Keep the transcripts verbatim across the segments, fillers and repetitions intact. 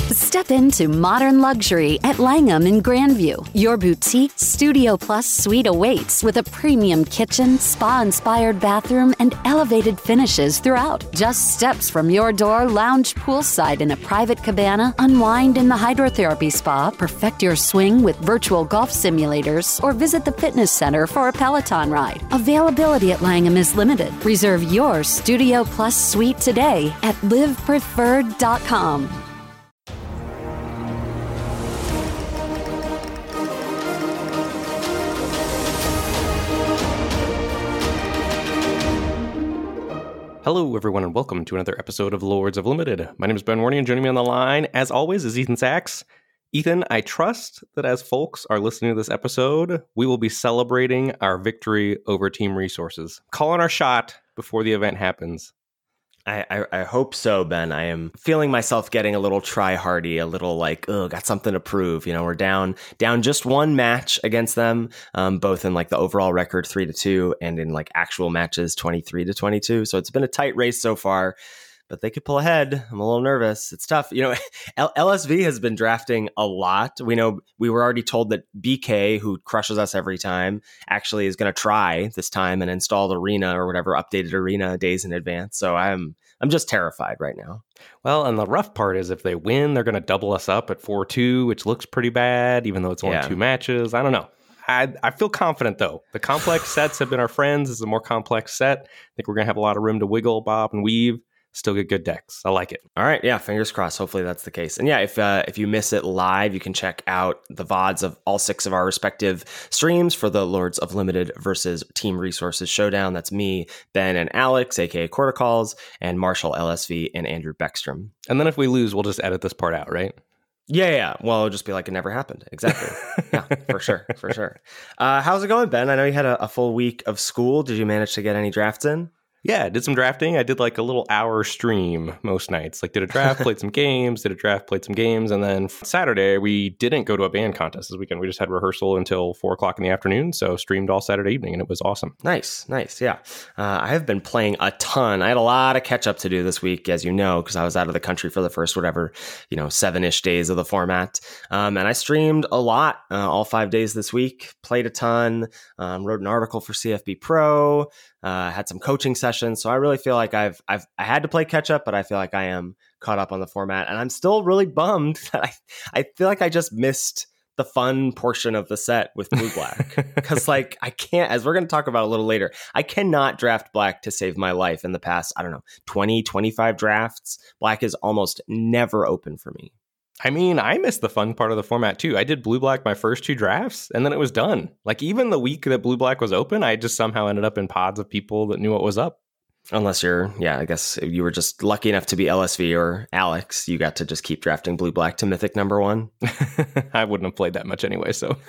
Step into modern luxury at Langham in Grandview. Your boutique Studio Plus suite awaits with a premium kitchen, spa-inspired bathroom, and elevated finishes throughout. Just steps from your door, lounge poolside in a private cabana, unwind in the hydrotherapy spa, perfect your swing with virtual golf simulators, or visit the fitness center for a Peloton ride. Availability at Langham is limited. Reserve your Studio Plus suite today at live preferred dot com. Hello, everyone, and welcome to another episode of Lords of Limited. My name is Ben Warney, and joining me on the line, as always, is Ethan Sachs. Ethan, I trust that as folks are listening to this episode, we will be celebrating our victory over Team Resources. Calling our shot before the event happens. I, I, I hope so, Ben. I am feeling myself getting a little try-hardy, a little like, oh, got something to prove. You know, we're down down just one match against them, um, both in like the overall record three to two and in like actual matches twenty-three to twenty-two. So it's been a tight race so far, but they could pull ahead. I'm a little nervous. It's tough. You know, L S V has been drafting a lot. We know we were already told that B K, who crushes us every time, actually is going to try this time and install the arena or whatever updated arena days in advance. So I'm I'm just terrified right now. Well, and the rough part is if they win, they're going to double us up at four two, which looks pretty bad, even though it's only yeah. two matches. I don't know. I, I feel confident, though. The complex sets have been our friends. This is a more complex set. I think we're going to have a lot of room to wiggle, bob, and weave. Still get good decks. I like it. All right. Yeah. Fingers crossed. Hopefully that's the case. And yeah, if uh, if you miss it live, you can check out the V O Ds of all six of our respective streams for the Lords of Limited versus Team Resources Showdown. That's me, Ben, and Alex, a k a. Corticalls, and Marshall, L S V, and Andrew Beckstrom. And then if we lose, we'll just edit this part out, right? Yeah, yeah. Well, it'll just be like it never happened. Exactly. Yeah, for sure. For sure. Uh, how's it going, Ben? I know you had a, a full week of school. Did you manage to get any drafts in? Yeah, I did some drafting. I did like a little hour stream most nights. Like did a draft, played some games, did a draft, played some games. And then Saturday, we didn't go to a band contest this weekend. We just had rehearsal until four o'clock in the afternoon. So streamed all Saturday evening and it was awesome. Nice, nice. Yeah. Uh, I have been playing a ton. I had a lot of catch up to do this week, as you know, because I was out of the country for the first, whatever, you know, seven-ish days of the format. Um, and I streamed a lot uh, all five days this week, played a ton, um, wrote an article for C F B Pro. Uh, had some coaching sessions, so I really feel like I've I've I had to play catch up, but I feel like I am caught up on the format, and I'm still really bummed that I I feel like I just missed the fun portion of the set with Blue Black because like I can't, as we're going to talk about a little later, I cannot draft Black to save my life. In the past, I don't know, twenty, twenty-five drafts, Black is almost never open for me. I mean, I missed the fun part of the format, too. I did Blue-Black my first two drafts, and then it was done. Like, even the week that Blue-Black was open, I just somehow ended up in pods of people that knew what was up. Unless you're, yeah, I guess you were just lucky enough to be L S V or Alex. You got to just keep drafting Blue-Black to Mythic number one. I wouldn't have played that much anyway, so.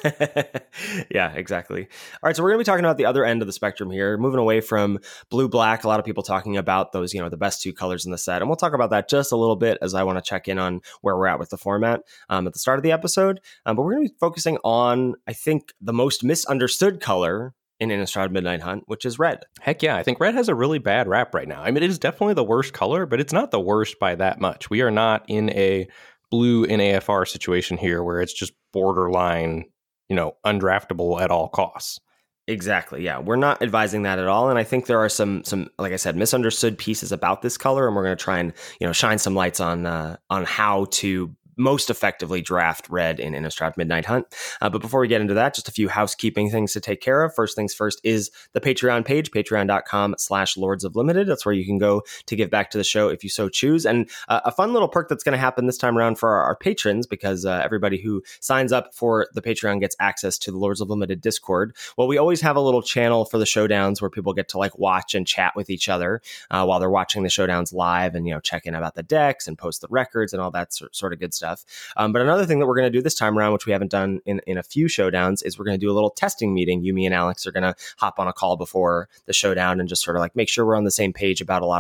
Yeah, exactly. All right, so we're going to be talking about the other end of the spectrum here, moving away from Blue-Black. A lot of people talking about those, you know, the best two colors in the set. And we'll talk about that just a little bit as I want to check in on where we're at with the format um, at the start of the episode. Um, but we're going to be focusing on, I think, the most misunderstood color in Innistrad Midnight Hunt, which is red. Heck yeah, I think red has a really bad rap right now. I mean, it is definitely the worst color, but it's not the worst by that much. We are not in a blue N A F R situation here where it's just borderline, you know, undraftable at all costs. Exactly. Yeah, we're not advising that at all. And I think there are some, some, like I said, misunderstood pieces about this color, and we're going to try and, you know, shine some lights on, uh, on how to most effectively draft red in Innistrad Midnight Hunt. Uh, but before we get into that, just a few housekeeping things to take care of. First things first is the Patreon page, patreon.com slash Lords of Limited. That's where you can go to give back to the show if you so choose. And uh, a fun little perk that's going to happen this time around for our, our patrons, because uh, everybody who signs up for the Patreon gets access to the Lords of Limited Discord. Well, we always have a little channel for the showdowns where people get to like watch and chat with each other uh, while they're watching the showdowns live and, you know, check in about the decks and post the records and all that sort, sort of good stuff. Um, but another thing that we're going to do this time around, which we haven't done in, in a few showdowns, is we're going to do a little testing meeting. You, me, and Alex are going to hop on a call before the showdown and just sort of like make sure we're on the same page about a lot of the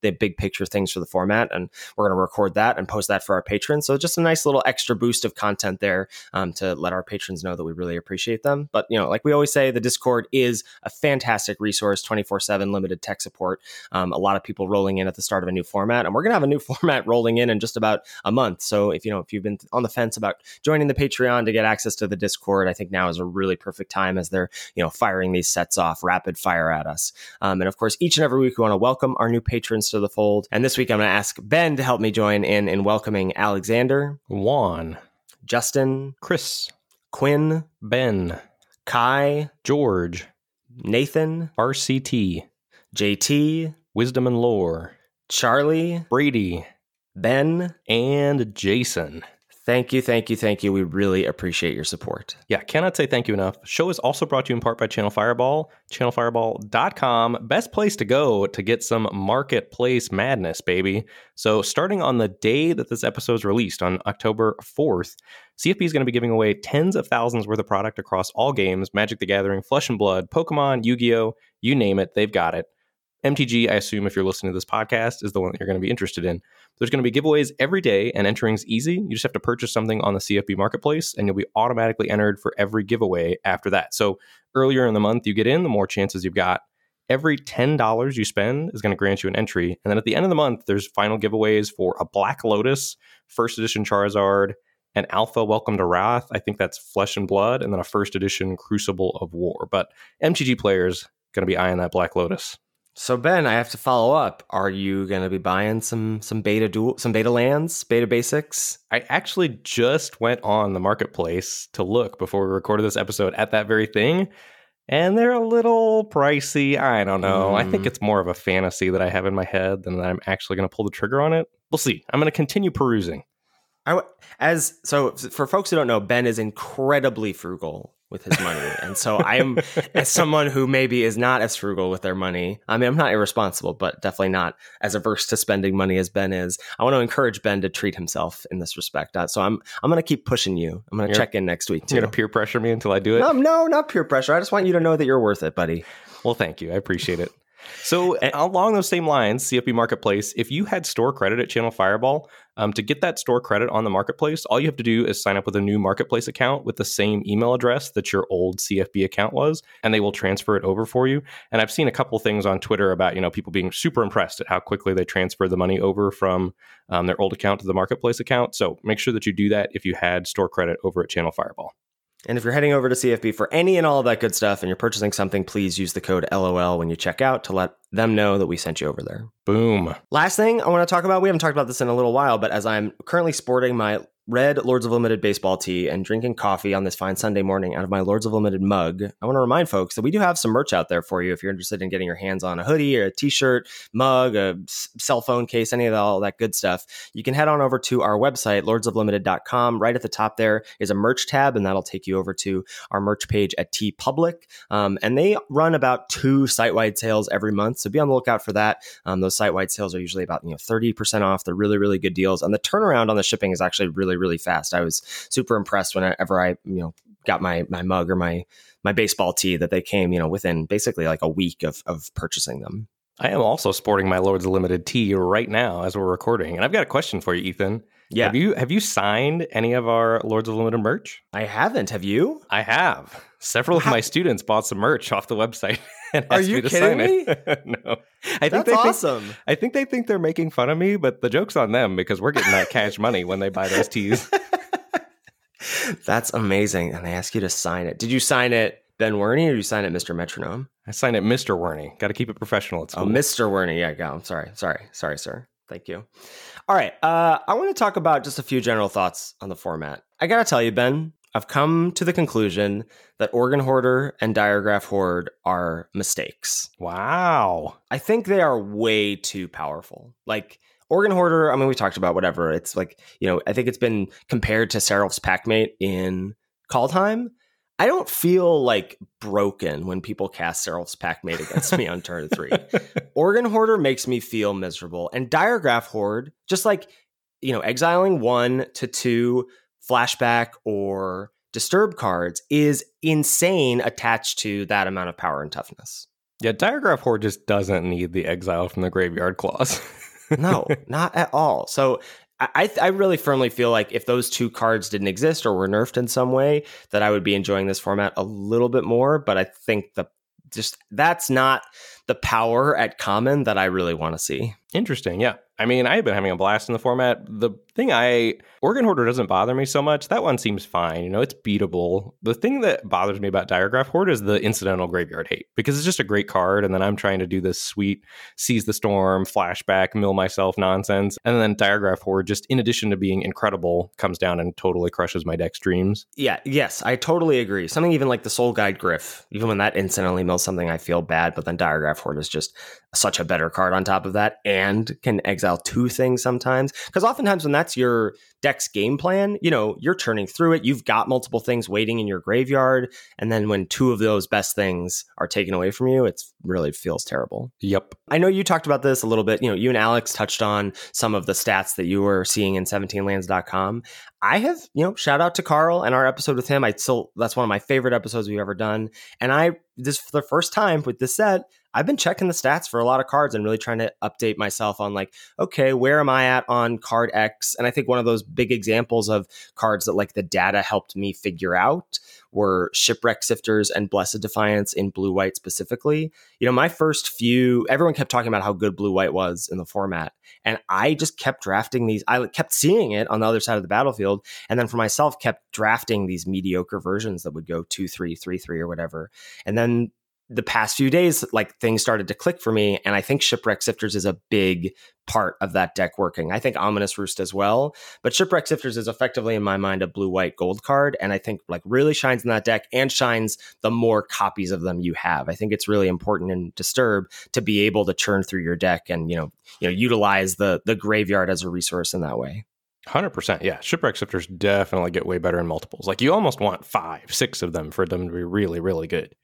the big picture things for the format, and we're going to record that and post that for our patrons. So just a nice little extra boost of content there um, to let our patrons know that we really appreciate them. But, you know, like we always say, the Discord is a fantastic resource, twenty-four seven limited tech support. Um, a lot of people rolling in at the start of a new format, and we're going to have a new format rolling in in just about a month. So if, you know, if you've been on the fence about joining the Patreon to get access to the Discord, I think now is a really perfect time as they're, you know, firing these sets off rapid fire at us. Um, and of course, each and every week we want to welcome our new patrons to the fold. And this week I'm going to ask Ben to help me join in in welcoming Alexander, Juan, Justin, Chris, Quinn, Ben, Kai, George, Nathan, R C T, J T, Wisdom and Lore, Charlie, Brady, Ben, and Jason. Thank you, thank you, thank you. We really appreciate your support. Yeah, cannot say thank you enough. Show is also brought to you in part by Channel Fireball, channel fireball dot com. Best place to go to get some marketplace madness, baby. So starting on the day that this episode is released, on October fourth, C F B is going to be giving away tens of thousands worth of product across all games: Magic the Gathering, Flesh and Blood, Pokemon, Yu-Gi-Oh!, you name it, they've got it. M T G, I assume if you're listening to this podcast, is the one that you're going to be interested in. There's going to be giveaways every day, and entering's easy. You just have to purchase something on the C F B Marketplace, and you'll be automatically entered for every giveaway after that. So earlier in the month you get in, the more chances you've got. Every ten dollars you spend is going to grant you an entry. And then at the end of the month, there's final giveaways for a Black Lotus, first edition Charizard, an Alpha Welcome to Wrath. I think that's Flesh and Blood, and then a first edition Crucible of War. But M T G players going to be eyeing that Black Lotus. So Ben, I have to follow up. Are you going to be buying some some beta dual, some beta lands, beta basics? I actually just went on the marketplace to look before we recorded this episode at that very thing, and they're a little pricey. I don't know. Mm. I think it's more of a fantasy that I have in my head than that I'm actually going to pull the trigger on it. We'll see. I'm going to continue perusing. I, as so for folks who don't know, Ben is incredibly frugal with his money. And so I'm, as someone who maybe is not as frugal with their money, I mean, I'm not irresponsible, but definitely not as averse to spending money as Ben is. I want to encourage Ben to treat himself in this respect. Uh, so I'm I'm going to keep pushing you. I'm going to check in next week, too. You're going to peer pressure me until I do it? No, no, not peer pressure. I just want you to know that you're worth it, buddy. Well, thank you. I appreciate it. So along those same lines, C F B Marketplace, if you had store credit at Channel Fireball, um, to get that store credit on the marketplace, all you have to do is sign up with a new marketplace account with the same email address that your old C F B account was, and they will transfer it over for you. And I've seen a couple things on Twitter about, you know, people being super impressed at how quickly they transfer the money over from um, their old account to the marketplace account. So make sure that you do that if you had store credit over at Channel Fireball. And if you're heading over to C F B for any and all of that good stuff and you're purchasing something, please use the code L O L when you check out to let them know that we sent you over there. Boom. Last thing I want to talk about, we haven't talked about this in a little while, but as I'm currently sporting my red Lords of Limited baseball tee and drinking coffee on this fine Sunday morning out of my Lords of Limited mug, I want to remind folks that we do have some merch out there for you if you're interested in getting your hands on a hoodie or a t-shirt, mug, a cell phone case, any of all that good stuff. You can head on over to our website, lords of limited dot com. Right at the top there is a merch tab, and that'll take you over to our merch page at TeePublic. Um, and they run about two site-wide sales every month, so be on the lookout for that. Um, those site-wide sales are usually about, you know, thirty percent off. They're really, really good deals, and the turnaround on the shipping is actually really, really fast. I was super impressed whenever I, you know, got my my mug or my my baseball tee that they came, you know, within basically like a week of of purchasing them. I am also sporting my Lords of Limited tee right now as we're recording, and I've got a question for you, Ethan. Yeah, have you have you signed any of our Lords of Limited merch? I haven't. Have you? I have. Several of my students bought some merch off the website. And Are you me to kidding sign me? It. No, I That's think they awesome. Think, I think they think they're making fun of me, but the joke's on them because we're getting that cash money when they buy those tees. That's amazing. And they ask you to sign it. Did you sign it Ben Werney or did you sign it Mister Metronome? I signed it Mister Werney. Got to keep it professional at school. Oh, Mister Werney. Yeah, go. I'm sorry. Sorry. Sorry, sir. Thank you. All right. Uh, I want to talk about just a few general thoughts on the format. I got to tell you, Ben, I've come to the conclusion that Organ Hoarder and Diregraph Horde are mistakes. Wow. I think they are way too powerful. Like, Organ Hoarder, I mean, we talked about whatever. It's like, you know, I think it's been compared to Seraph's Packmate in Kaldheim. I don't feel like broken when people cast Seraph's Packmate against me on turn three. Organ Hoarder makes me feel miserable. And Diregraph Horde, just like, you know, exiling one to two flashback or disturb cards is insane attached to that amount of power and toughness. Yeah, Diregraph Horde just doesn't need the exile from the graveyard clause. No, not at all. So I, I really firmly feel like if those two cards didn't exist or were nerfed in some way, that I would be enjoying this format a little bit more. But I think the just that's not the power at common that I really want to see. Interesting. Yeah. I mean, I've been having a blast in the format. The thing I, Organ Hoarder doesn't bother me so much. That one seems fine. You know, it's beatable. The thing that bothers me about Diregraph Horde is the incidental graveyard hate, because it's just a great card. And then I'm trying to do this sweet Seize the Storm, flashback, mill myself nonsense. And then Diregraph Horde, just in addition to being incredible, comes down and totally crushes my deck's dreams. Yeah. Yes, I totally agree. Something even like the Soul Guide Griff, even when that incidentally mills something, I feel bad. But then Diregraph Horde is just such a better card on top of that, and can exile two things sometimes. Because oftentimes when that's your deck's game plan, you know, you're turning through it, you've got multiple things waiting in your graveyard, and then when two of those best things are taken away from you, it really feels terrible. Yep. I know you talked about this a little bit. You know, you and Alex touched on some of the stats that you were seeing in seventeen lands dot com. I have, you know, shout out to Carl and our episode with him. I still, that's one of my favorite episodes we've ever done. And I, this for the first time with this set, I've been checking the stats for a lot of cards and really trying to update myself on like, okay, where am I at on card X? And I think one of those big examples of cards that like the data helped me figure out were Shipwreck Sifters and Blessed Defiance in blue-white specifically. You know, my first few, everyone kept talking about how good blue-white was in the format. And I just kept drafting these. I kept seeing it on the other side of the battlefield. And then for myself, kept drafting these mediocre versions that would go two, three, three, three, or whatever. And then the past few days, like things started to click for me. And I think Shipwreck Sifters is a big part of that deck working. I think Ominous Roost as well. But Shipwreck Sifters is effectively, in my mind, a blue, white, gold card. And I think like really shines in that deck and shines the more copies of them you have. I think it's really important in Disturb to be able to churn through your deck and, you know, you know, utilize the the graveyard as a resource in that way. one hundred percent. Yeah. Shipwreck Sifters definitely get way better in multiples. Like you almost want five, six of them for them to be really, really good.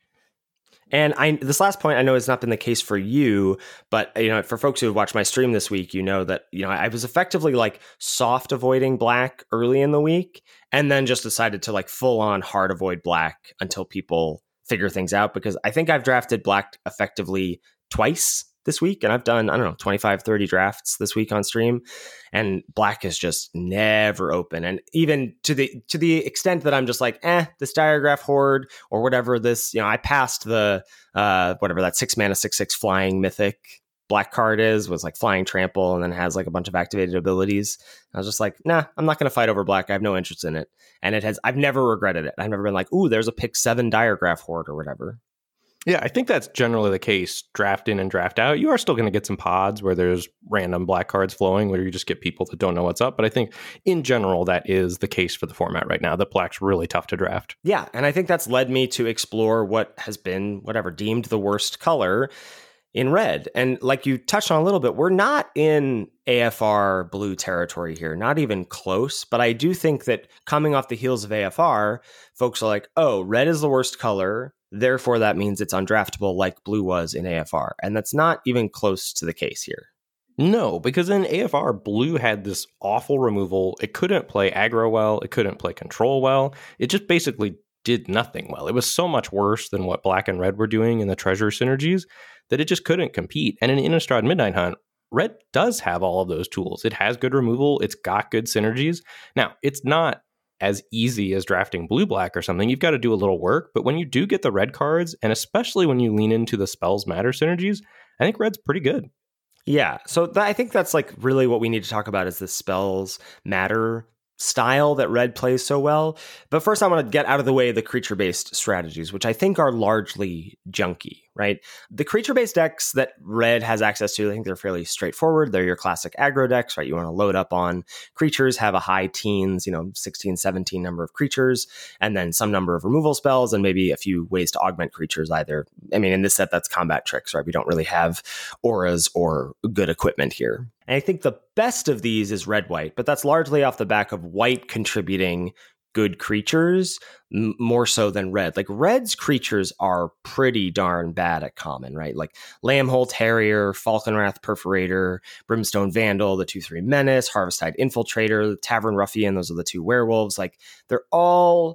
And I, this last point, I know has not been the case for you, but you know, for folks who have watched my stream this week, you know that you know I was effectively like soft avoiding black early in the week, and then just decided to like full on hard avoid black until people figure things out. Because I think I've drafted black effectively twice this week, and I've done, I don't know, twenty-five, thirty drafts this week on stream, and black is just never open. And even to the to the extent that I'm just like, eh, this Diregraph Horde or whatever this, you know, I passed the uh whatever that six mana six six flying mythic black card is, was like flying trample and then has like a bunch of activated abilities. I was just like, nah, I'm not gonna fight over black. I have no interest in it. And it has, I've never regretted it. I've never been like, ooh, there's a pick seven Diregraph Horde or whatever. Yeah, I think that's generally the case. Draft in and draft out. You are still going to get some pods where there's random black cards flowing where you just get people that don't know what's up. But I think in general, that is the case for the format right now. That black's really tough to draft. Yeah, and I think that's led me to explore what has been, whatever, deemed the worst color in red. And like you touched on a little bit, we're not in A F R blue territory here, not even close. But I do think that coming off the heels of A F R, folks are like, oh, red is the worst color. Therefore, that means it's undraftable like blue was in A F R. And that's not even close to the case here. No, because in A F R, blue had this awful removal. It couldn't play aggro well. It couldn't play control well. It just basically did nothing well. It was so much worse than what black and red were doing in the treasure synergies that it just couldn't compete. And in Innistrad Midnight Hunt, red does have all of those tools. It has good removal. It's got good synergies. Now, it's not as easy as drafting blue-black or something. You've got to do a little work, but when you do get the red cards, and especially when you lean into the spells matter synergies, I think red's pretty good. Yeah, so th- I think that's like really what we need to talk about is the spells matter style that red plays so well. But first I want to get out of the way the creature-based strategies, which I think are largely junky, right? The creature-based decks that red has access to, I think they're fairly straightforward. They're your classic aggro decks, right? You want to load up on creatures, have a high teens, you know, sixteen, seventeen number of creatures, and then some number of removal spells, and maybe a few ways to augment creatures either. I mean, in this set, that's combat tricks, right? We don't really have auras or good equipment here. And I think the best of these is red-white, but that's largely off the back of white contributing good creatures m- more so than red. Like red's creatures are pretty darn bad at common, right? Like Lambholt Harrier, Falconwrath Perforator, Brimstone Vandal, the two three Menace, Harvesttide Infiltrator, the Tavern Ruffian, those are the two werewolves. Like they're all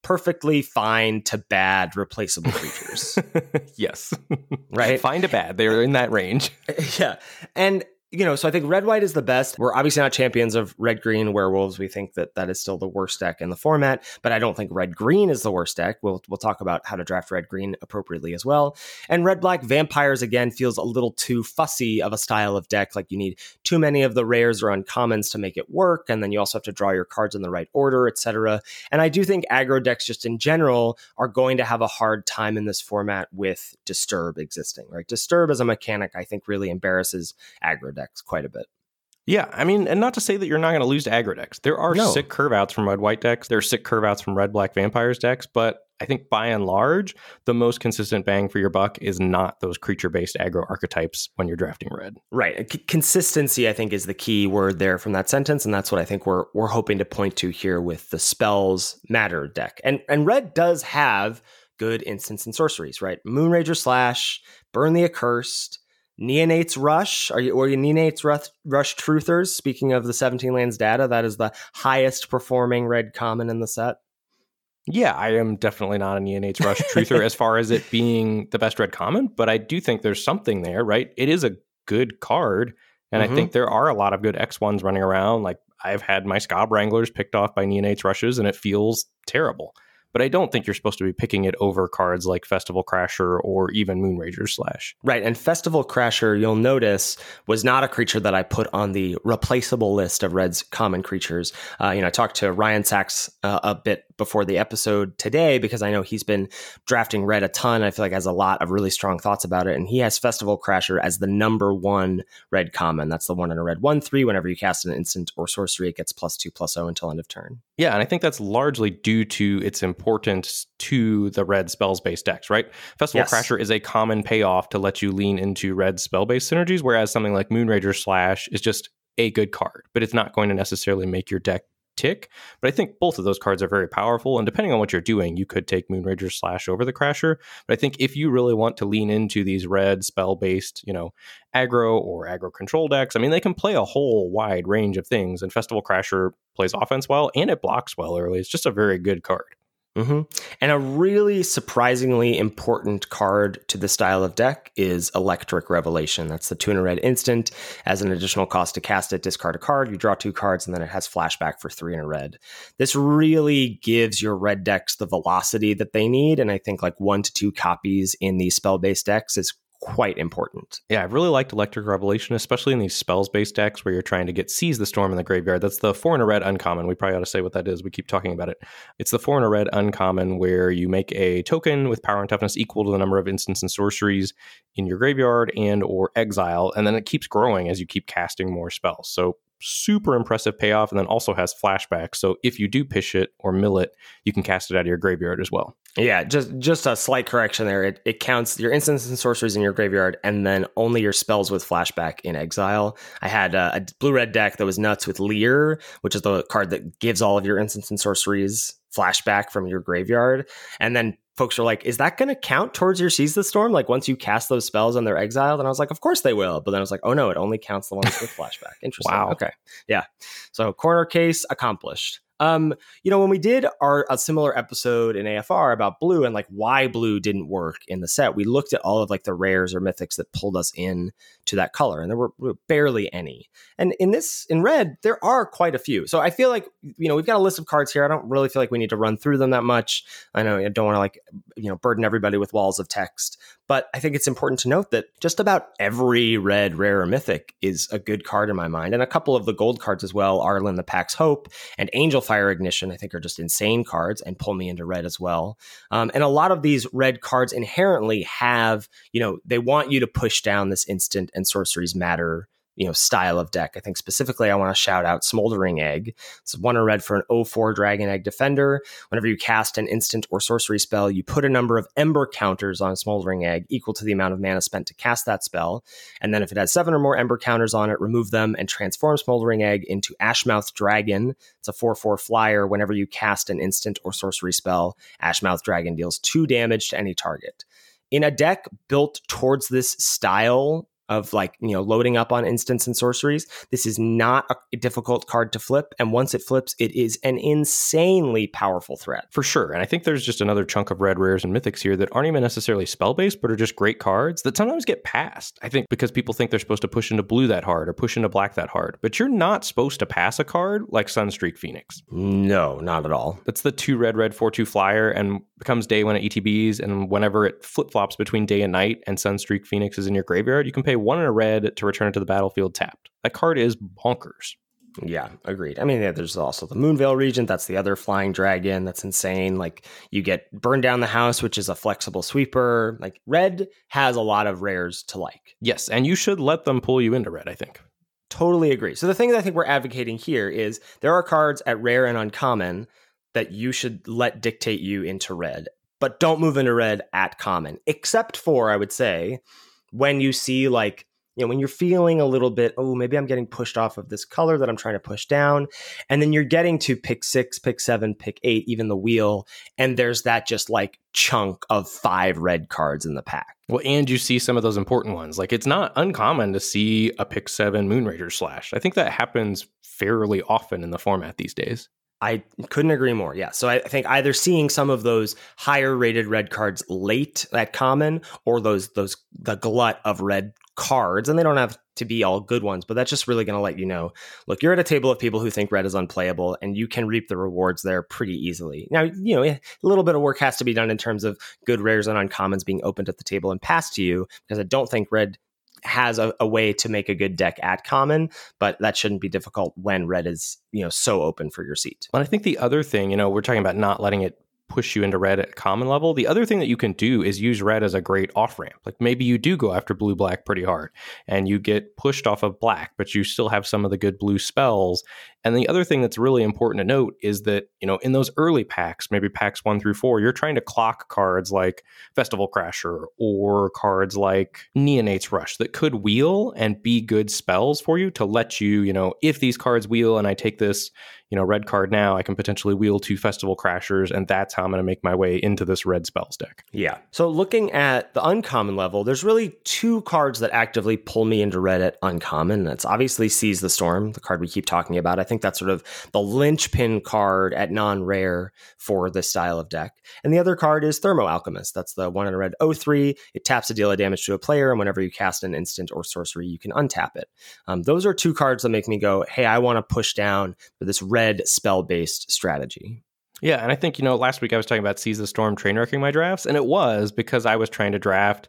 perfectly fine to bad replaceable creatures. Yes. Right? Fine to bad. They're in that range. Yeah. And you know, so I think red-white is the best. We're obviously not champions of red-green werewolves. We think that that is still the worst deck in the format, but I don't think red-green is the worst deck. We'll we'll talk about how to draft red-green appropriately as well. And red-black vampires, again, feels a little too fussy of a style of deck. Like you need too many of the rares or uncommons to make it work, and then you also have to draw your cards in the right order, et cetera. And I do think aggro decks just in general are going to have a hard time in this format with Disturb existing, right? Disturb as a mechanic, I think, really embarrasses aggro decks quite a bit. Yeah, I mean, and not to say that you're not going to lose to aggro decks. There are No. sick curve outs from red-white decks. There are sick curve outs from red-black vampires decks, but I think by and large, the most consistent bang for your buck is not those creature-based aggro archetypes when you're drafting red. Right. C- consistency, I think, is the key word there from that sentence, and that's what I think we're we're hoping to point to here with the Spells Matter deck. And and red does have good instants and sorceries, right? Moonrager Slash, Burn the Accursed, Neonate's Rush, are you or you Neonate's Rush, Rush Truthers? Speaking of the seventeen lands data, that is the highest performing red common in the set. Yeah, I am definitely not a Neonate's Rush Truther as far as it being the best red common, but I do think there's something there, right? It is a good card, and mm-hmm. I think there are a lot of good X ones running around. Like, I've had my Scob Wranglers picked off by Neonate's Rushes, and it feels terrible. But I don't think you're supposed to be picking it over cards like Festival Crasher or even Moonrager Slash. Right, and Festival Crasher, you'll notice, was not a creature that I put on the replaceable list of Red's common creatures. Uh, you know, I talked to Ryan Sachs uh, a bit before the episode today because I know he's been drafting Red a ton. I feel like has a lot of really strong thoughts about it, and he has Festival Crasher as the number one Red common. That's the one in a Red one three. Whenever you cast an instant or sorcery, it gets plus two, plus oh until end of turn. Yeah, and I think that's largely due to its importance to the red spells-based decks, right? Festival yes. Crasher is a common payoff to let you lean into red spell-based synergies, whereas something like Moonrager Slash is just a good card, but it's not going to necessarily make your deck tick. But I think both of those cards are very powerful, and depending on what you're doing, you could take Moonrager Slash over the Crasher. But I think if you really want to lean into these red spell-based, you know, aggro or aggro control decks, I mean, they can play a whole wide range of things, and Festival Crasher plays offense well, and it blocks well early. It's just a very good card. Mm-hmm. And a really surprisingly important card to the style of deck is Electric Revelation. That's the two in a red instant. As an additional cost to cast it, discard a card, you draw two cards, and then it has flashback for three in a red. This really gives your red decks the velocity that they need, and I think like one to two copies in these spell-based decks is quite important. Yeah, I've really liked Electric Revelation, especially in these spells-based decks where you're trying to get Seize the Storm in the graveyard. That's the four in a red uncommon. We probably ought to say what that is. We keep talking about it. It's the four in a red uncommon where you make a token with power and toughness equal to the number of instants and sorceries in your graveyard and or exile, and then it keeps growing as you keep casting more spells. So super impressive payoff, and then also has flashback. So if you do pitch it or mill it, you can cast it out of your graveyard as well. Yeah, just just a slight correction there. It, it counts your instants and sorceries in your graveyard, and then only your spells with flashback in exile. I had a, a blue-red deck that was nuts with Leer, which is the card that gives all of your instants and sorceries flashback from your graveyard. And then folks are like, is that going to count towards your Seize the Storm? Like once you cast those spells and they're exiled? And I was like, of course they will. But then I was like, oh no, it only counts the ones with flashback. Interesting. Wow. Okay. Yeah. So corner case accomplished. Um, you know, when we did our a similar episode in A F R about blue and like why blue didn't work in the set, we looked at all of like the rares or mythics that pulled us in to that color, and there were, were barely any. And in this, in red, there are quite a few. So I feel like, you know, we've got a list of cards here. I don't really feel like we need to run through them that much. I know I don't want to like, you know, burden everybody with walls of text, but I think it's important to note that just about every red, rare, or mythic is a good card in my mind. And a couple of the gold cards as well, Arlen the Pack's Hope and Angel Fire Ignition, I think are just insane cards and pull me into red as well. Um, and a lot of these red cards inherently have, you know, they want you to push down this instant and sorceries matter, you know, style of deck. I think specifically I want to shout out Smoldering Egg. It's one in red for an oh four Dragon Egg Defender. Whenever you cast an instant or sorcery spell, you put a number of Ember counters on Smoldering Egg equal to the amount of mana spent to cast that spell. And then if it has seven or more Ember counters on it, remove them and transform Smoldering Egg into Ashmouth Dragon. It's a four four flyer. Whenever you cast an instant or sorcery spell, Ashmouth Dragon deals two damage to any target. In a deck built towards this style of like, you know, loading up on instants and sorceries. This is not a difficult card to flip. And once it flips, it is an insanely powerful threat. For sure. And I think there's just another chunk of red rares and mythics here that aren't even necessarily spell-based, but are just great cards that sometimes get passed. I think because people think they're supposed to push into blue that hard or push into black that hard. But you're not supposed to pass a card like Sunstreak Phoenix. No, not at all. That's the two red, red, four, two flyer and becomes day one at E T Bs. And whenever it flip-flops between day and night and Sunstreak Phoenix is in your graveyard, you can pay one in a red to return it to the battlefield tapped. That card is bonkers. Yeah, agreed. I mean, yeah, there's also the Moonveil Regent. That's the other flying dragon. That's insane. Like, you get Burn Down the House, which is a flexible sweeper. Like, red has a lot of rares to like. Yes, and you should let them pull you into red, I think. Totally agree. So the thing that I think we're advocating here is there are cards at rare and uncommon that you should let dictate you into red, but don't move into red at common, except for, I would say, when you see like, you know, when you're feeling a little bit, oh, maybe I'm getting pushed off of this color that I'm trying to push down. And then you're getting to pick six, pick seven, pick eight, even the wheel. And there's that just like chunk of five red cards in the pack. Well, and you see some of those important ones. Like, it's not uncommon to see a pick seven Moonrager Slash. I think that happens fairly often in the format these days. I couldn't agree more. Yeah. So I think either seeing some of those higher rated red cards late at common, or those those the glut of red cards, and they don't have to be all good ones, but that's just really going to let you know, look, you're at a table of people who think red is unplayable, and you can reap the rewards there pretty easily. Now, you know, a little bit of work has to be done in terms of good rares and uncommons being opened at the table and passed to you, because I don't think red has a, a way to make a good deck at common, but that shouldn't be difficult when red is, you know, so open for your seat. And I think the other thing, you know, we're talking about not letting it push you into red at common level. The other thing that you can do is use red as a great off-ramp. Like, maybe you do go after blue-black pretty hard and you get pushed off of black, but you still have some of the good blue spells. And the other thing that's really important to note is that, you know, in those early packs, maybe packs one through four, you're trying to clock cards like Festival Crasher or cards like Neonate's Rush that could wheel and be good spells for you to let you, you know, if these cards wheel and I take this, you know, red card now, I can potentially wheel two Festival Crashers, and that's how I'm going to make my way into this red spells deck. Yeah. So looking at the uncommon level, there's really two cards that actively pull me into red at uncommon. That's obviously Seize the Storm, the card we keep talking about. I think that's sort of the linchpin card at non-rare for this style of deck. And the other card is Thermo Alchemist. That's the one in a red oh three. It taps to deal a damage to a player, and whenever you cast an instant or sorcery, you can untap it. Um, those are two cards that make me go, hey, I want to push down for this red spell-based strategy. Yeah, and I think, you know, last week I was talking about Seize the Storm train wrecking my drafts, and it was because I was trying to draft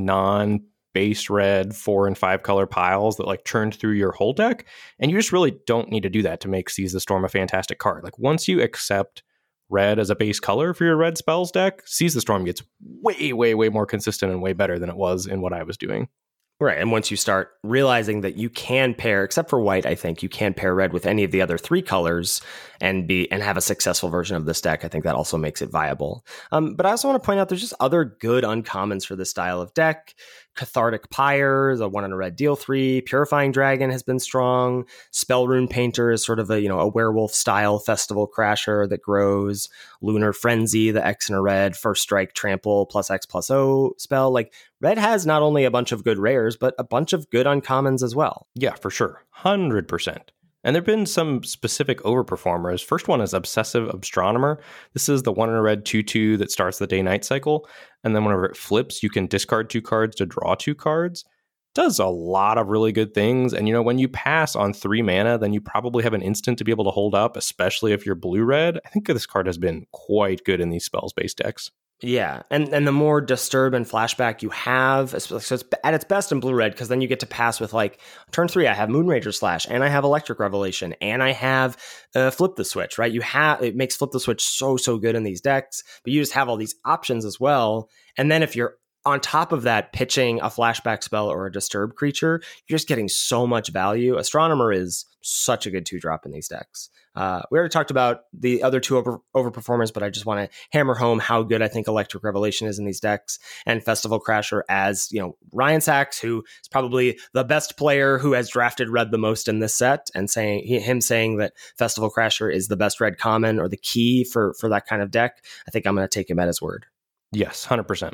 non-base red four and five color piles that like churned through your whole deck, and you just really don't need to do that to make Seize the Storm a fantastic card. Like, once you accept red as a base color for your red spells deck, Seize the Storm gets way, way, way more consistent and way better than it was in what I was doing. Right. And once you start realizing that you can pair, except for white, I think you can pair red with any of the other three colors and be and have a successful version of this deck, I think that also makes it viable. Um, but I also want to point out there's just other good uncommons for this style of deck. Cathartic Pyre, the one in a red deal three. Purifying Dragon has been strong. Spellrune Painter is sort of a, you know, a werewolf style Festival Crasher that grows. Lunar Frenzy, the X in a red. First Strike Trample plus X plus O spell. Like, red has not only a bunch of good rares, but a bunch of good uncommons as well. Yeah, for sure. one hundred percent. And there have been some specific overperformers. First one is Obsessive Astronomer. This is the one in a red two two that starts the day-night cycle. And then whenever it flips, you can discard two cards to draw two cards. Does a lot of really good things. And, you know, when you pass on three mana, then you probably have an instant to be able to hold up, especially if you're blue-red. I think this card has been quite good in these spells-based decks. Yeah, and and the more Disturb and Flashback you have, so it's at its best in blue-red, because then you get to pass with, like, turn three, I have Moonrager Slash, and I have Electric Revelation, and I have uh, Flip the Switch, right? You have It makes Flip the Switch so, so good in these decks, but you just have all these options as well. And then if you're on top of that pitching a flashback spell or a disturb creature, you're just getting so much value. Astronomer is such a good two-drop in these decks. Uh, we already talked about the other two over overperformers, but I just want to hammer home how good I think Electric Revelation is in these decks, and Festival Crasher as, you know, Ryan Sachs, who is probably the best player who has drafted red the most in this set, and saying him saying that Festival Crasher is the best red common or the key for, for that kind of deck. I think I'm going to take him at his word. Yes, one hundred percent.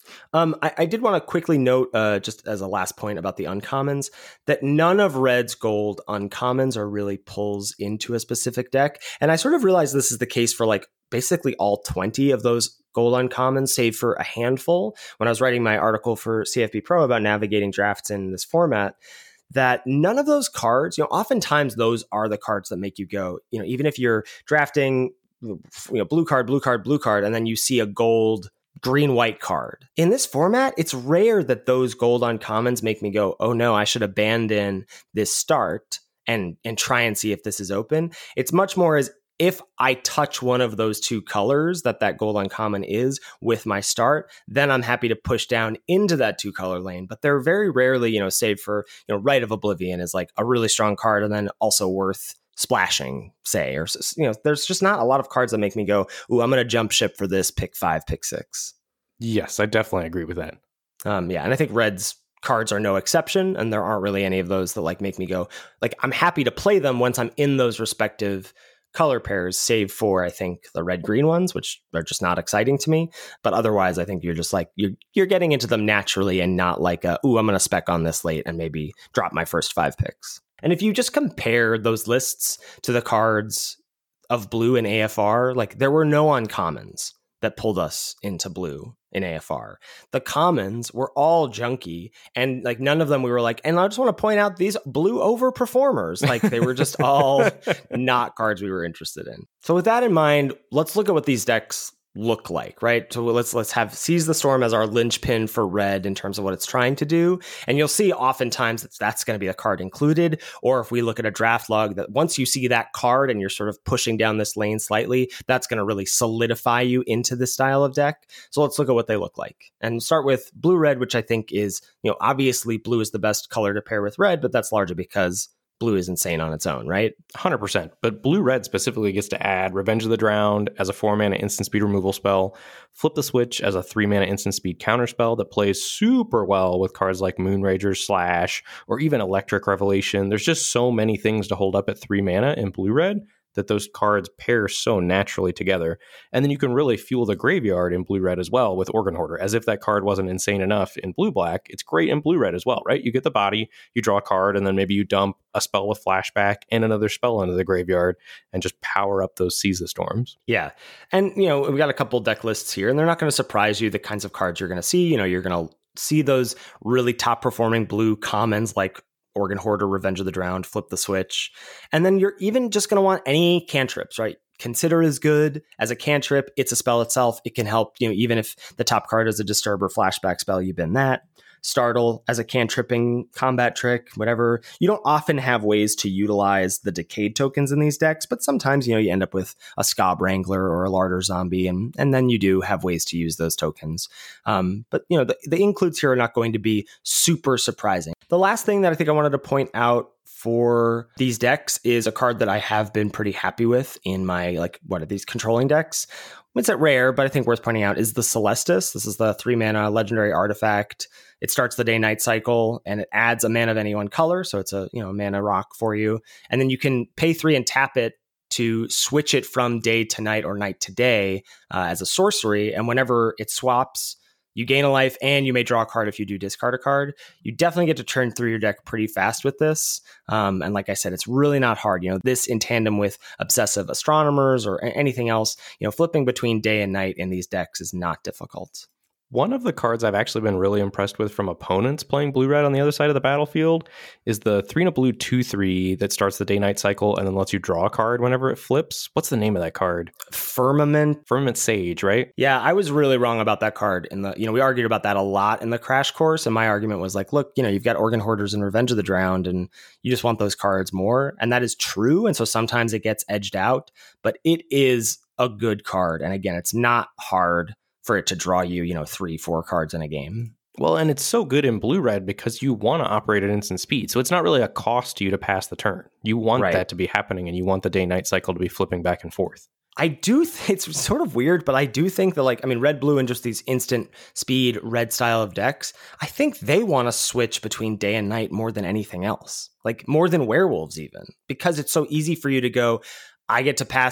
Um, I, I did want to quickly note, uh, just as a last point about the uncommons, that none of Red's gold uncommons are really pulls into a specific deck. And I sort of realized this is the case for like basically all twenty of those gold uncommons, save for a handful. When I was writing my article for C F B Pro about navigating drafts in this format, that none of those cards, you know, oftentimes those are the cards that make you go, you know, even if you're drafting, you know, blue card, blue card, blue card, and then you see a gold green white card. In this format, it's rare that those gold uncommons make me go, oh no, I should abandon this start and and try and see if this is open. It's much more as if I touch one of those two colors that that gold uncommon is with my start, then I'm happy to push down into that two color lane. But they're very rarely, you know, save for, you know, Rite of Oblivion is like a really strong card and then also worth splashing, say, or, you know, there's just not a lot of cards that make me go, ooh, I'm going to jump ship for this pick five, pick six. Yes, I definitely agree with that. Um, yeah, and I think Red's cards are no exception, and there aren't really any of those that like make me go, like, I'm happy to play them once I'm in those respective color pairs, save for, I think, the red-green ones, which are just not exciting to me. But otherwise, I think you're just like, you're, you're getting into them naturally and not like, a, ooh, I'm going to spec on this late and maybe drop my first five picks. And if you just compare those lists to the cards of blue in A F R, like there were no uncommons that pulled us into blue in A F R. The commons were all junky, and like none of them we were like, and I just want to point out these blue overperformers. Like they were just all not cards we were interested in. So with that in mind, let's look at what these decks look like, right? So let's let's have Seize the Storm as our linchpin for Red in terms of what it's trying to do. And you'll see oftentimes that that's going to be a card included. Or if we look at a draft log, that once you see that card and you're sort of pushing down this lane slightly, that's going to really solidify you into this style of deck. So let's look at what they look like. And start with Blue-Red, which I think is, you know, obviously blue is the best color to pair with red, but that's largely because blue is insane on its own, right? one hundred percent. But blue-red specifically gets to add Revenge of the Drowned as a four-mana instant speed removal spell, Flip the Switch as a three-mana instant speed counter spell that plays super well with cards like Moonrager, Slash, or even Electric Revelation. There's just so many things to hold up at three mana in blue-red that those cards pair so naturally together. And then you can really fuel the graveyard in blue-red as well with Organ Hoarder, as if that card wasn't insane enough in blue-black. It's great in blue-red as well, right? You get the body, you draw a card, and then maybe you dump a spell with flashback and another spell into the graveyard and just power up those Seize the Storms. Yeah. And, you know, we've got a couple deck lists here, and they're not going to surprise you the kinds of cards you're going to see. You know, you're going to see those really top-performing blue commons like Organ Hoarder, Revenge of the Drowned, Flip the Switch. And then you're even just going to want any cantrips, right? Consider is good as a cantrip. It's a spell itself. It can help, you know, even if the top card is a Disturb or flashback spell, you bin that. Startle as a cantripping combat trick, whatever. You don't often have ways to utilize the Decayed tokens in these decks, but sometimes, you know, you end up with a Scob Wrangler or a Larder Zombie, and, and then you do have ways to use those tokens. Um, but, you know, the, the includes here are not going to be super surprising. The last thing that I think I wanted to point out for these decks is a card that I have been pretty happy with in my, like, what are these controlling decks? It's at rare, but I think worth pointing out is the Celestus. This is the three mana legendary artifact. It starts the day-night cycle, and it adds a mana of any one color. So it's a, you know, mana rock for you. And then you can pay three and tap it to switch it from day to night or night to day uh, as a sorcery. And whenever it swaps, you gain a life, and you may draw a card if you do discard a card. You definitely get to turn through your deck pretty fast with this. Um, and like I said, it's really not hard. You know, this in tandem with Obsessive Astronomers or anything else, you know, flipping between day and night in these decks is not difficult. One of the cards I've actually been really impressed with from opponents playing blue-red on the other side of the battlefield is the three and a blue two three that starts the day-night cycle and then lets you draw a card whenever it flips. What's the name of that card? Firmament. Firmament Sage, right? Yeah, I was really wrong about that card. In the, you know, we argued about that a lot in the crash course, and my argument was like, look, you know, you've got Organ Hoarders and Revenge of the Drowned, and you just want those cards more. And that is true. And so sometimes it gets edged out, but it is a good card. And again, it's not hard for it to draw you, you know, three, four cards in a game. Well, and it's so good in blue-red because you want to operate at instant speed. So it's not really a cost to you to pass the turn. You want right. that to be happening, and you want the day-night cycle to be flipping back and forth. I do, th- it's sort of weird, but I do think that, like, I mean, red, blue, and just these instant speed red style of decks, I think they want to switch between day and night more than anything else. Like, more than werewolves even, because it's so easy for you to go, I get to pass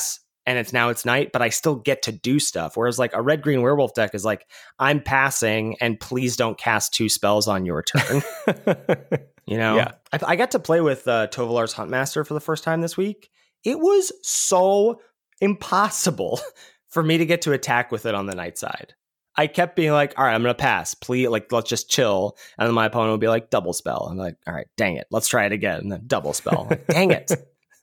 and it's now it's night, but I still get to do stuff. Whereas like a red green werewolf deck is like, I'm passing and please don't cast two spells on your turn. You know, yeah. I, I got to play with uh, Tovolar's Huntmaster for the first time this week. It was so impossible for me to get to attack with it on the night side. I kept being like, all right, I'm going to pass. Please, like, let's just chill. And then my opponent would be like, double spell. I'm like, all right, dang it. Let's try it again. And then double spell. I'm like, dang it.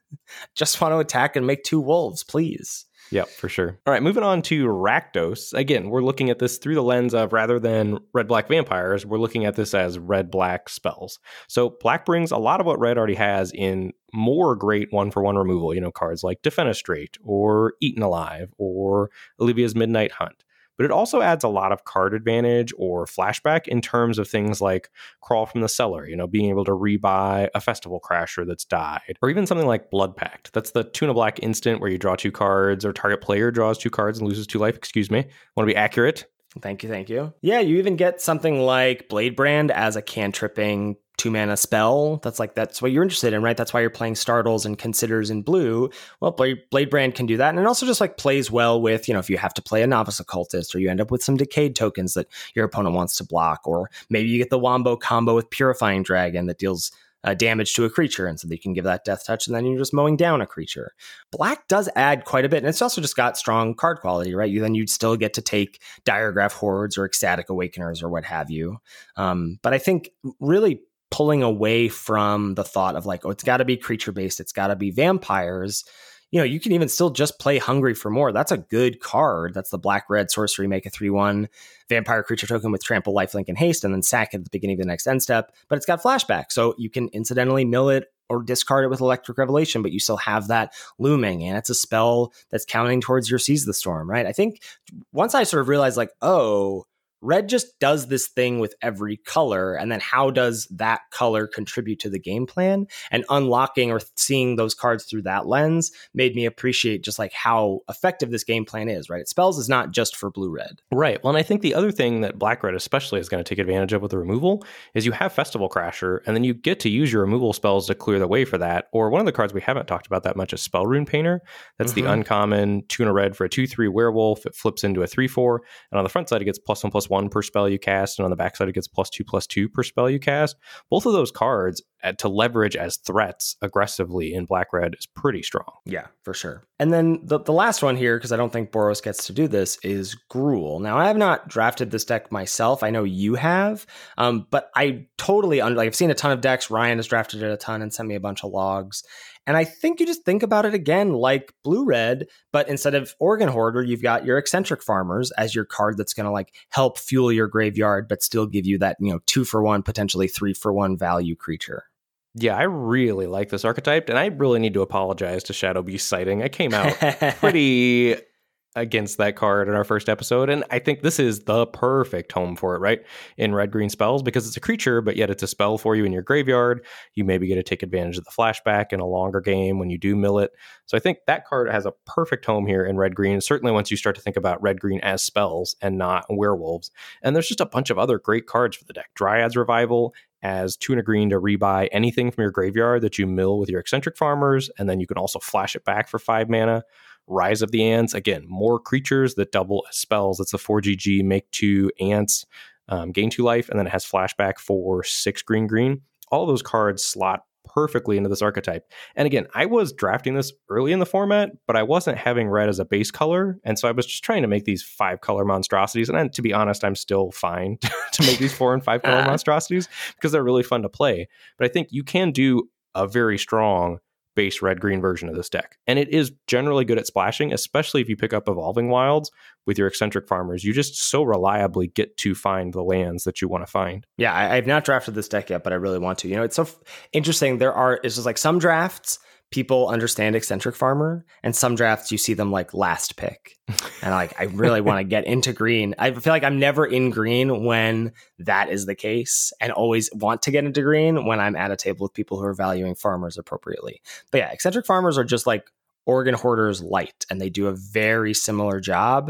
Just want to attack and make two wolves, please. Yep, for sure. All right, moving on to Rakdos. Again, we're looking at this through the lens of, rather than red-black vampires, we're looking at this as red-black spells. So black brings a lot of what red already has in more great one-for-one removal, you know, cards like Defenestrate or Eaten Alive or Olivia's Midnight Hunt. But it also adds a lot of card advantage or flashback in terms of things like Crawl from the Cellar, you know, being able to rebuy a Festival Crasher that's died, or even something like Blood Pact. That's the Tuna Black instant where you draw two cards, or target player draws two cards and loses two life. Excuse me. Want to be accurate? Thank you, thank you. Yeah, you even get something like Blade Brand as a cantripping two mana spell. That's like, that's what you're interested in, right? That's why you're playing Startles and Considers in blue. Well, Blade, Blade Brand can do that. And it also just like plays well with, you know, if you have to play a Novice Occultist, or you end up with some Decayed tokens that your opponent wants to block, or maybe you get the Wombo combo with Purifying Dragon that deals uh, damage to a creature, and so that you can give that Death Touch, and then you're just mowing down a creature. Black does add quite a bit, and it's also just got strong card quality, right? You then you'd still get to take Diregraph Hordes or Ecstatic Awakeners or what have you. Um, but I think really pulling away from the thought of like, oh, it's got to be creature based, it's got to be vampires. You know, you can even still just play Hungry for More. That's a good card. That's the black red sorcery, make a three one vampire creature token with trample, lifelink, and haste, and then sack it at the beginning of the next end step. But it's got flashback, so you can incidentally mill it or discard it with Electric Revelation, but you still have that looming, and it's a spell that's counting towards your Seize the Storm, right? I think once I sort of realized like, oh, red just does this thing with every color, and then how does that color contribute to the game plan? And unlocking or seeing those cards through that lens made me appreciate just like how effective this game plan is, right? Spells is not just for blue-red. Right. Well, and I think the other thing that black-red especially is going to take advantage of with the removal is you have Festival Crasher, and then you get to use your removal spells to clear the way for that. Or one of the cards we haven't talked about that much is Spellrune Painter. That's mm-hmm. the uncommon tuna red for a two three werewolf. It flips into a three four, and on the front side it gets plus one plus one per spell you cast, and on the back side it gets plus two plus two per spell you cast. Both of those cards uh, to leverage as threats aggressively in black red is pretty strong. Yeah, for sure. And then the, the last one here, because I don't think Boros gets to do this, is Gruul. Now, I have not drafted this deck myself. I know you have, um, but I totally under, like I've seen a ton of decks. Ryan has drafted it a ton and sent me a bunch of logs. And I think you just think about it again like blue-red, but instead of Organ Hoarder, you've got your Eccentric Farmers as your card that's going to like help fuel your graveyard, but still give you that, you know, two for one, potentially three for one value creature. Yeah, I really like this archetype, and I really need to apologize to Shadow Beast Sighting. I came out pretty against that card in our first episode, and I think this is the perfect home for it, right? In red-green spells, because it's a creature, but yet it's a spell for you in your graveyard. You maybe get to take advantage of the flashback in a longer game when you do mill it. So I think that card has a perfect home here in red-green, certainly once you start to think about red-green as spells and not werewolves. And there's just a bunch of other great cards for the deck. Dryad's Revival as two and a green to rebuy anything from your graveyard that you mill with your Eccentric Farmers, and then you can also flash it back for five mana. Rise of the Ants, again, more creatures that double as spells. It's the four G G, make two ants, um, gain two life, and then it has flashback for six green green. All those cards slot perfectly into this archetype. And again, I was drafting this early in the format, but I wasn't having red as a base color, and so I was just trying to make these five color monstrosities. And then, to be honest, I'm still fine to make these four and five color monstrosities because they're really fun to play. But I think you can do a very strong base red-green version of this deck. And it is generally good at splashing, especially if you pick up Evolving Wilds with your Eccentric Farmers. You just so reliably get to find the lands that you want to find. Yeah, I, I've not drafted this deck yet, but I really want to. You know, it's so f- interesting. There are, it's just like some drafts, people understand Eccentric Farmer, and some drafts you see them like last pick. And like, I really want to get into green. I feel like I'm never in green when that is the case, and always want to get into green when I'm at a table with people who are valuing farmers appropriately. But yeah, Eccentric Farmers are just like Organ Hoarders light, and they do a very similar job.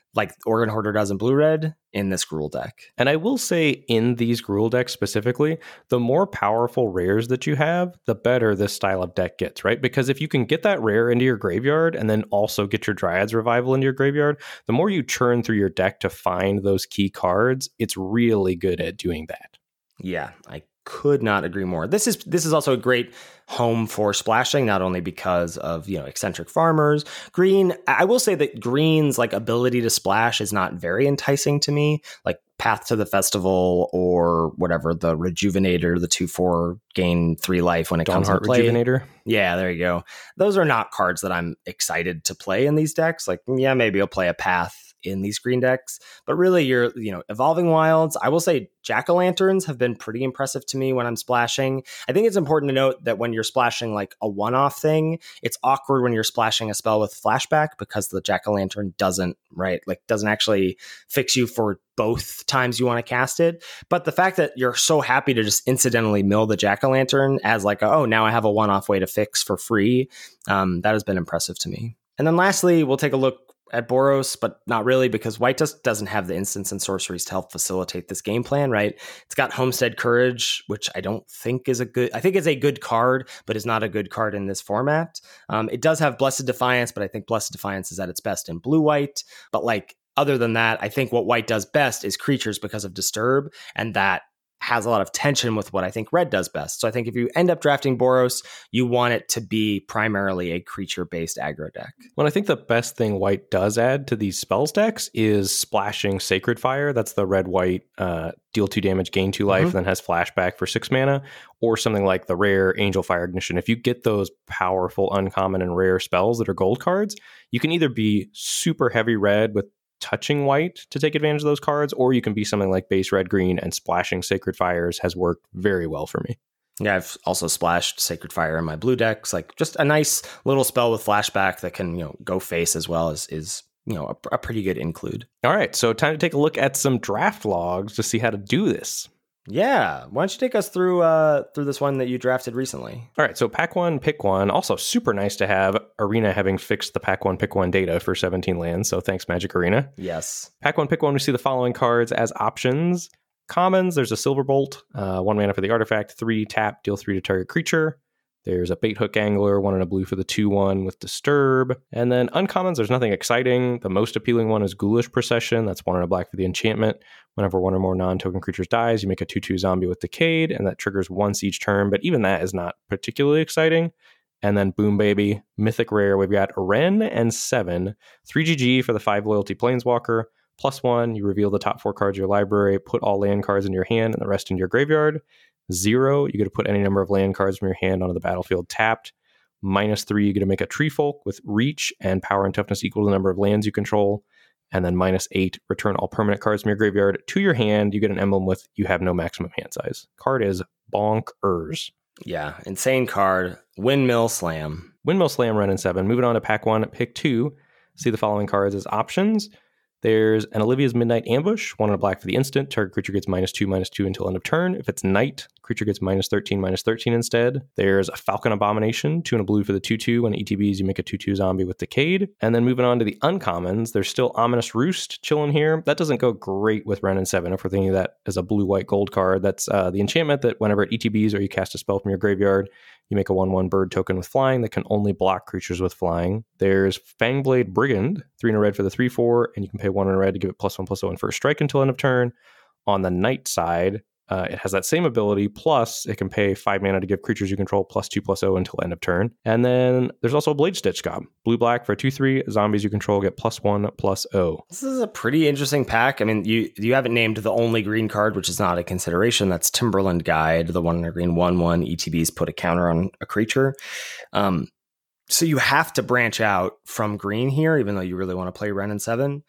like Organ Hoarder does in blue-red in this Gruul deck. And I will say in these Gruul decks specifically, the more powerful rares that you have, the better this style of deck gets, right? Because if you can get that rare into your graveyard and then also get your Dryad's Revival into your graveyard, the more you churn through your deck to find those key cards, it's really good at doing that. Yeah, I could not agree more. This is this is also a great home for splashing, not only because of, you know, eccentric farmers. Green, I will say that green's like ability to splash is not very enticing to me. Like Path to the Festival or whatever, the Rejuvenator, the two four gain three life when it comes to play. Rejuvenator. Yeah, there you go. Those are not cards that I'm excited to play in these decks. Like, yeah, maybe I'll play a Path in these green decks, but really you're, you know, Evolving Wilds. I will say Jack-o'-lanterns have been pretty impressive to me when I'm splashing. I think it's important to note that when you're splashing like a one-off thing, it's awkward when you're splashing a spell with flashback because the Jack-o'-lantern doesn't, right, like doesn't actually fix you for both times you want to cast it. But the fact that you're so happy to just incidentally mill the Jack-o'-lantern as like, a, oh, now I have a one-off way to fix for free, um, that has been impressive to me. And then lastly, we'll take a look at Boros, but not really, because white just doesn't have the instants and sorceries to help facilitate this game plan, right? It's got Homestead Courage, which I don't think is a good, I think it's a good card, but is not a good card in this format. Um, it does have Blessed Defiance, but I think Blessed Defiance is at its best in blue-white. But like, other than that, I think what white does best is creatures because of Disturb, and that has a lot of tension with what I think red does best. So I think if you end up drafting Boros, you want it to be primarily a creature-based aggro deck. Well, I think the best thing white does add to these spells decks is splashing Sacred Fire. That's the red-white uh, deal two damage, gain two life, mm-hmm. and then has flashback for six mana, or something like the rare Angel Fire Ignition. If you get those powerful, uncommon, and rare spells that are gold cards, you can either be super heavy red with touching white to take advantage of those cards, or you can be something like base red green, and splashing Sacred Fires has worked very well for me. Yeah, I've also splashed Sacred Fire in my blue decks. Like just a nice little spell with flashback that can, you know, go face as well as is, you know, a, a pretty good include. All right, so time to take a look at some draft logs to see how to do this. Yeah, why don't you take us through uh, through this one that you drafted recently? All right, so pack one, pick one. Also super nice to have Arena having fixed the pack one, pick one data for seventeen lands, so thanks, Magic Arena. Yes. Pack one, pick one, we see the following cards as options. Commons, there's a Silverbolt, uh, one mana for the artifact, three, tap, deal three to target creature. There's a Bait Hook Angler, one and a blue for the two one with Disturb. And then uncommons, there's nothing exciting. The most appealing one is Ghoulish Procession. That's one and a black for the enchantment. Whenever one or more non-token creatures dies, you make a two two zombie with Decayed, and that triggers once each turn. But even that is not particularly exciting. And then boom, baby, mythic rare. We've got Ren and seven, three G G for the five loyalty Planeswalker. Plus one, you reveal the top four cards of your library, put all land cards in your hand and the rest in your graveyard. Zero, you get to put any number of land cards from your hand onto the battlefield tapped. Minus three, you get to make a Tree Folk with reach and power and toughness equal to the number of lands you control. And then minus eight, return all permanent cards from your graveyard to your hand. You get an emblem with you have no maximum hand size. Card is bonkers. Yeah, insane card. Windmill Slam. Windmill Slam, run in seven. Moving on to pack one, pick two. See the following cards as options. There's an Olivia's Midnight Ambush, one and a black for the instant. Target creature gets minus two, minus two until end of turn. If it's night, creature gets minus thirteen, minus thirteen instead. There's a Falcon Abomination, two and a blue for the two two. When E T Bs, you make a two two zombie with Decayed. And then moving on to the uncommons, there's still Ominous Roost chilling here. That doesn't go great with Ren and seven. If we're thinking of that as a blue-white gold card, that's uh, the enchantment that whenever it E T Bs or you cast a spell from your graveyard, you make a one one bird token with flying that can only block creatures with flying. There's Fangblade Brigand, three in a red for the three four, and you can pay one in a red to give it plus one plus one first strike until end of turn. On the night side, uh, it has that same ability, plus it can pay five mana to give creatures you control plus two plus zero until end of turn. And then there's also a Blade Stitch Gob, blue-black for a two three, zombies you control get plus one plus zero. This is a pretty interesting pack. I mean, you you haven't named the only green card, which is not a consideration. That's Timberland Guide, the one in a green one one. E T Bs put a counter on a creature. Um, so you have to branch out from green here, even though you really want to play Ren and seven.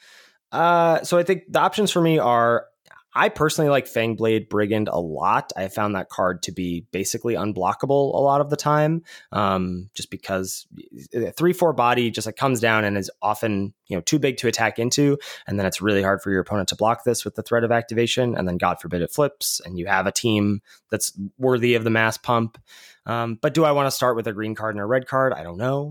Uh, so I think the options for me are, I personally like Fangblade Brigand a lot. I found that card to be basically unblockable a lot of the time, um, just because three four body just like comes down and is often, you know, too big to attack into, and then it's really hard for your opponent to block this with the threat of activation, and then God forbid it flips, and you have a team that's worthy of the mass pump. Um, but do I want to start with a green card and a red card? I don't know.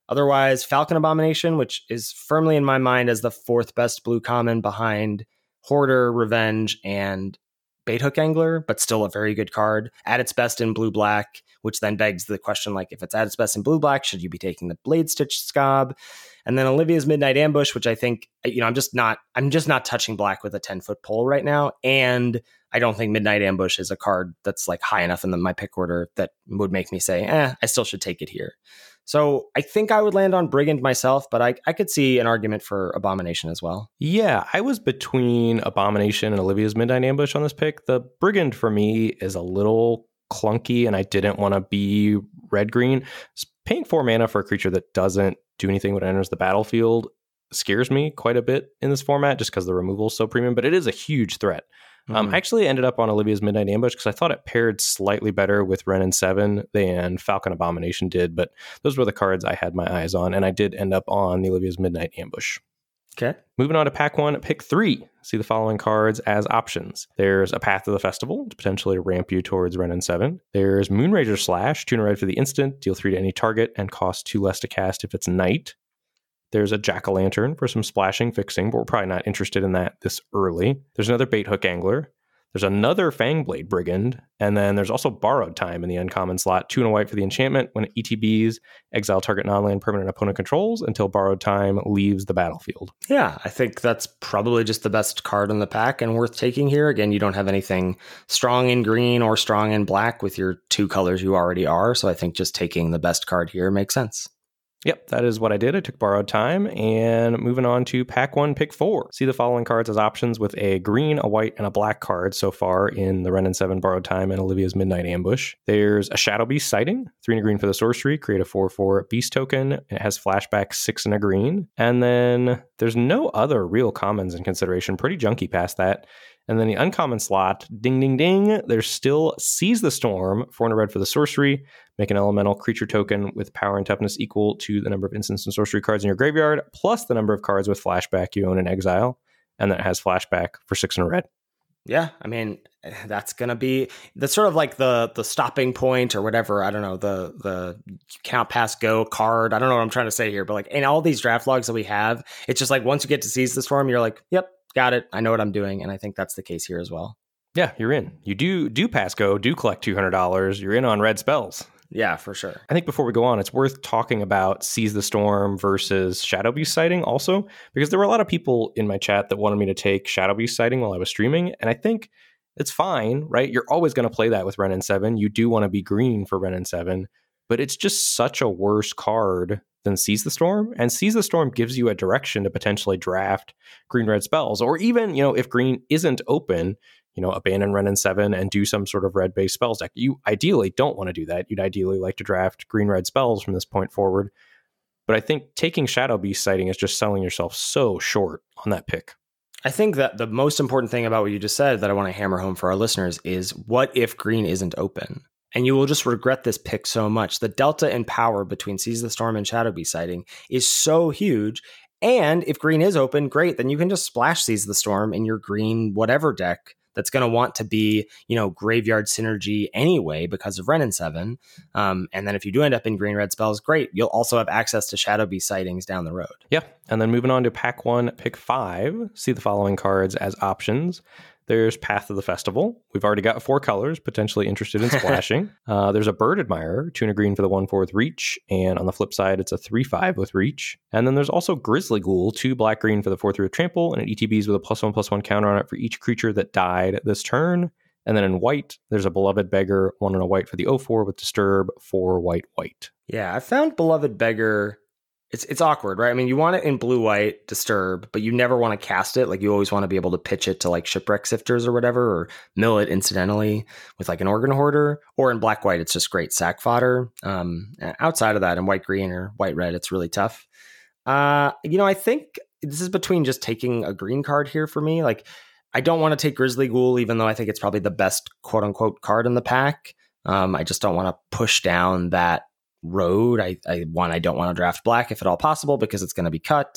Otherwise, Falcon Abomination, which is firmly in my mind as the fourth best blue common behind Hoarder, Revenge, and Baithook Angler, but still a very good card. At its best in blue-black, which then begs the question, like, if it's at its best in blue-black, should you be taking the Blade Stitch Scob? And then Olivia's Midnight Ambush, which I think, you know, I'm just not, I'm just not touching black with a ten-foot pole right now. And I don't think Midnight Ambush is a card that's like high enough in the, my pick order that would make me say, eh, I still should take it here. So I think I would land on Brigand myself, but I, I could see an argument for Abomination as well. Yeah, I was between Abomination and Olivia's Midnight Ambush on this pick. The Brigand for me is a little clunky, and I didn't want to be red-green. Paying four mana for a creature that doesn't do anything when it enters the battlefield scares me quite a bit in this format, just because the removal is so premium, but it is a huge threat. Mm-hmm. Um, I actually ended up on Olivia's Midnight Ambush because I thought it paired slightly better with Wrenn and Seven than Falcon Abomination did, but those were the cards I had my eyes on, and I did end up on the Olivia's Midnight Ambush. Okay. Moving on to pack one, pick three. See the following cards as options. There's a Path to the Festival to potentially ramp you towards Wrenn and Seven. There's Moonrager Slash, tune a red for the instant, deal three to any target, and cost two less to cast if it's night. There's a Jack-o'-lantern for some splashing, fixing, but we're probably not interested in that this early. There's another Baithook Angler. There's another Fangblade Brigand. And then there's also Borrowed Time in the uncommon slot. Two and a white for the enchantment. When it E T Bs, exile target non-land permanent opponent controls until Borrowed Time leaves the battlefield. Yeah, I think that's probably just the best card in the pack and worth taking here. Again, you don't have anything strong in green or strong in black with your two colors you already are. So I think just taking the best card here makes sense. Yep, that is what I did. I took Borrowed Time, and moving on to pack one, pick four. See the following cards as options with a green, a white, and a black card so far in the Wrenn and Seven Borrowed Time and Olivia's Midnight Ambush. There's a Shadow Beast Sighting, three and a green for the sorcery, create a four four beast token. It has flashback, six and a green. And then there's no other real commons in consideration, pretty junky past that. And then the uncommon slot, ding, ding, ding, there's still Seize the Storm, four and a red for the sorcery, make an elemental creature token with power and toughness equal to the number of instants and sorcery cards in your graveyard, plus the number of cards with flashback you own in exile, and that has flashback for six and a red. Yeah, I mean, that's going to be, that's sort of like the the stopping point or whatever, I don't know, the the count, pass, go card, I don't know what I'm trying to say here, but like in all these draft logs that we have, it's just like once you get to Seize the Storm, you're like, yep, got it. I know what I'm doing. And I think that's the case here as well. Yeah, you're in. You do do pass go, do collect two hundred dollars. You're in on red spells. Yeah, for sure. I think before we go on, it's worth talking about Seize the Storm versus Shadow Beast Sighting also, because there were a lot of people in my chat that wanted me to take Shadow Beast Sighting while I was streaming. And I think it's fine, right? You're always going to play that with Wrenn and Seven. You do want to be green for Wrenn and Seven, but it's just such a worse card than Seize the Storm. And Seize the Storm gives you a direction to potentially draft green-red spells. Or even, you know, if green isn't open, you know, abandon Wrenn and Seven and do some sort of red-based spells deck. You ideally don't want to do that. You'd ideally like to draft green-red spells from this point forward. But I think taking Shadow Beast Sighting is just selling yourself so short on that pick. I think that the most important thing about what you just said that I want to hammer home for our listeners is what if green isn't open? And you will just regret this pick so much. The delta in power between Seize the Storm and Shadow Beast Sighting is so huge. And if green is open, great, then you can just splash Seize the Storm in your green whatever deck that's going to want to be, you know, graveyard synergy anyway because of Wrenn and Seven. Um, and then if you do end up in green red spells, great. You'll also have access to Shadow Beast Sightings down the road. Yeah. And then moving on to pack one, pick five, see the following cards as options. There's Path to the Festival. We've already got four colors, potentially interested in splashing. uh, there's a Bird Admirer, two and a green for the one four with reach. And on the flip side, it's a three five with reach. And then there's also Grizzly Ghoul, two black green for the four three with trample, and it E T Bs with a plus one plus one counter on it for each creature that died this turn. And then in white, there's a Beloved Beggar, one and a white for the oh four with disturb, four white white. Yeah, I found Beloved Beggar. It's it's awkward, right? I mean, you want it in blue-white, disturb, but you never want to cast it. Like, you always want to be able to pitch it to, like, Shipwreck Sifters or whatever, or mill it incidentally with, like, an Organ Hoarder. Or in black-white, it's just great sack fodder. Um, outside of that, in white-green or white-red, it's really tough. Uh, you know, I think this is between just taking a green card here for me. Like, I don't want to take Grizzly Ghoul, even though I think it's probably the best quote-unquote card in the pack. Um, I just don't want to push down that road. I, I one, I don't want to draft black if at all possible because it's going to be cut.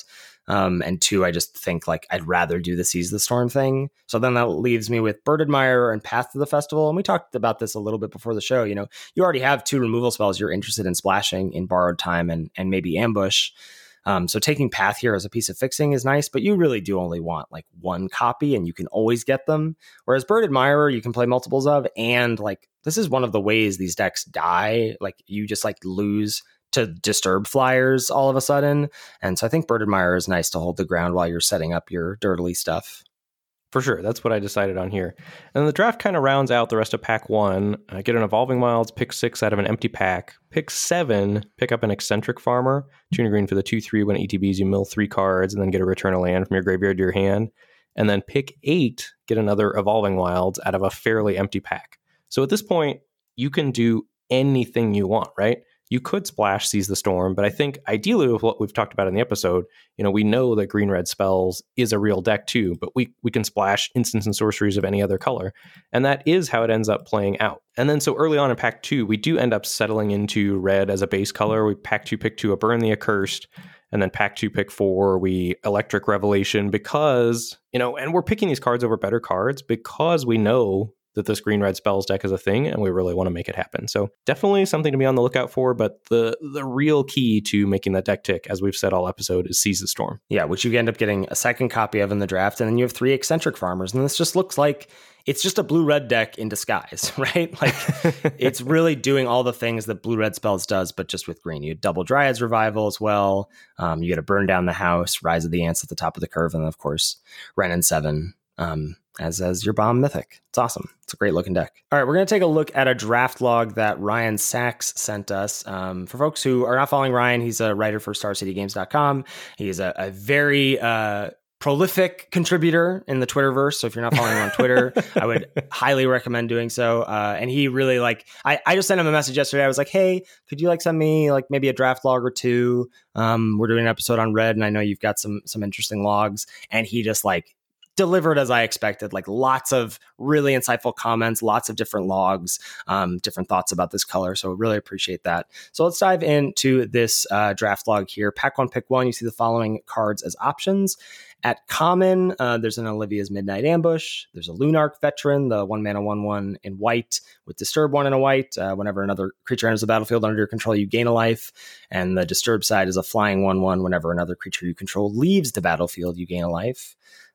Um, and two, I just think like I'd rather do the Seize the Storm thing. So then that leaves me with Bird Admirer and Path to the Festival. And we talked about this a little bit before the show. You know, you already have two removal spells you're interested in splashing in Borrowed Time and, and maybe Ambush. Um, so taking Path here as a piece of fixing is nice, but you really do only want like one copy and you can always get them. Whereas Bird Admirer, you can play multiples of. And like, this is one of the ways these decks die. Like you just like lose to disturb flyers all of a sudden. And so I think Bird Admirer is nice to hold the ground while you're setting up your dirtily stuff. For sure. That's what I decided on here. And the draft kind of rounds out the rest of pack one. I get an Evolving Wilds, pick six out of an empty pack. Pick seven, pick up an Eccentric Farmer. Tune green for the two three. When it E T Bs, you mill three cards and then get a Return a Land from your graveyard to your hand. And then pick eight, get another Evolving Wilds out of a fairly empty pack. So at this point, you can do anything you want, right? You could splash Seize the Storm, but I think ideally with what we've talked about in the episode, you know, we know that green-red spells is a real deck too, but we, we can splash instants and sorceries of any other color. And that is how it ends up playing out. And then so early on in pack two, we do end up settling into red as a base color. We pack two, pick two, a Burn the Accursed, and then pack two, pick four, we Electric Revelation because, you know, and we're picking these cards over better cards because we know that this green red spells deck is a thing and we really want to make it happen. So definitely something to be on the lookout for, but the the real key to making that deck tick, as we've said all episode, is Seize the Storm. Yeah, which you end up getting a second copy of in the draft, and then you have three Eccentric Farmers, and this just looks like it's just a blue-red deck in disguise, right? Like it's really doing all the things that blue-red spells does, but just with green. You double Dryad's Revival as well. Um, you get to Burn Down the House, Rise of the Ants at the top of the curve, and then of course Wrenn and Seven. Um, as as your bomb mythic. It's awesome. It's a great looking deck. All right, we're going to take a look at a draft log that Ryan Sachs sent us. Um, for folks who are not following Ryan, he's a writer for Star City Games dot com. He's a, a very uh, prolific contributor in the Twitterverse. So if you're not following him on Twitter, I would highly recommend doing so. Uh, and he really like, I, I just sent him a message yesterday. I was like, hey, could you like send me like maybe a draft log or two? Um, we're doing an episode on red and I know you've got some, some interesting logs. And he just like, delivered as I expected, like lots of really insightful comments, lots of different logs, um, different thoughts about this color. So really appreciate that. So let's dive into this uh, draft log here. Pack one, pick one. You see the following cards as options. At common, uh, there's an Olivia's Midnight Ambush. There's a Lunarch Veteran, the one mana one one in white with Disturb one in a white. Uh, whenever another creature enters the battlefield under your control, you gain a life. And the Disturb side is a flying one one. Whenever another creature you control leaves the battlefield, you gain a life.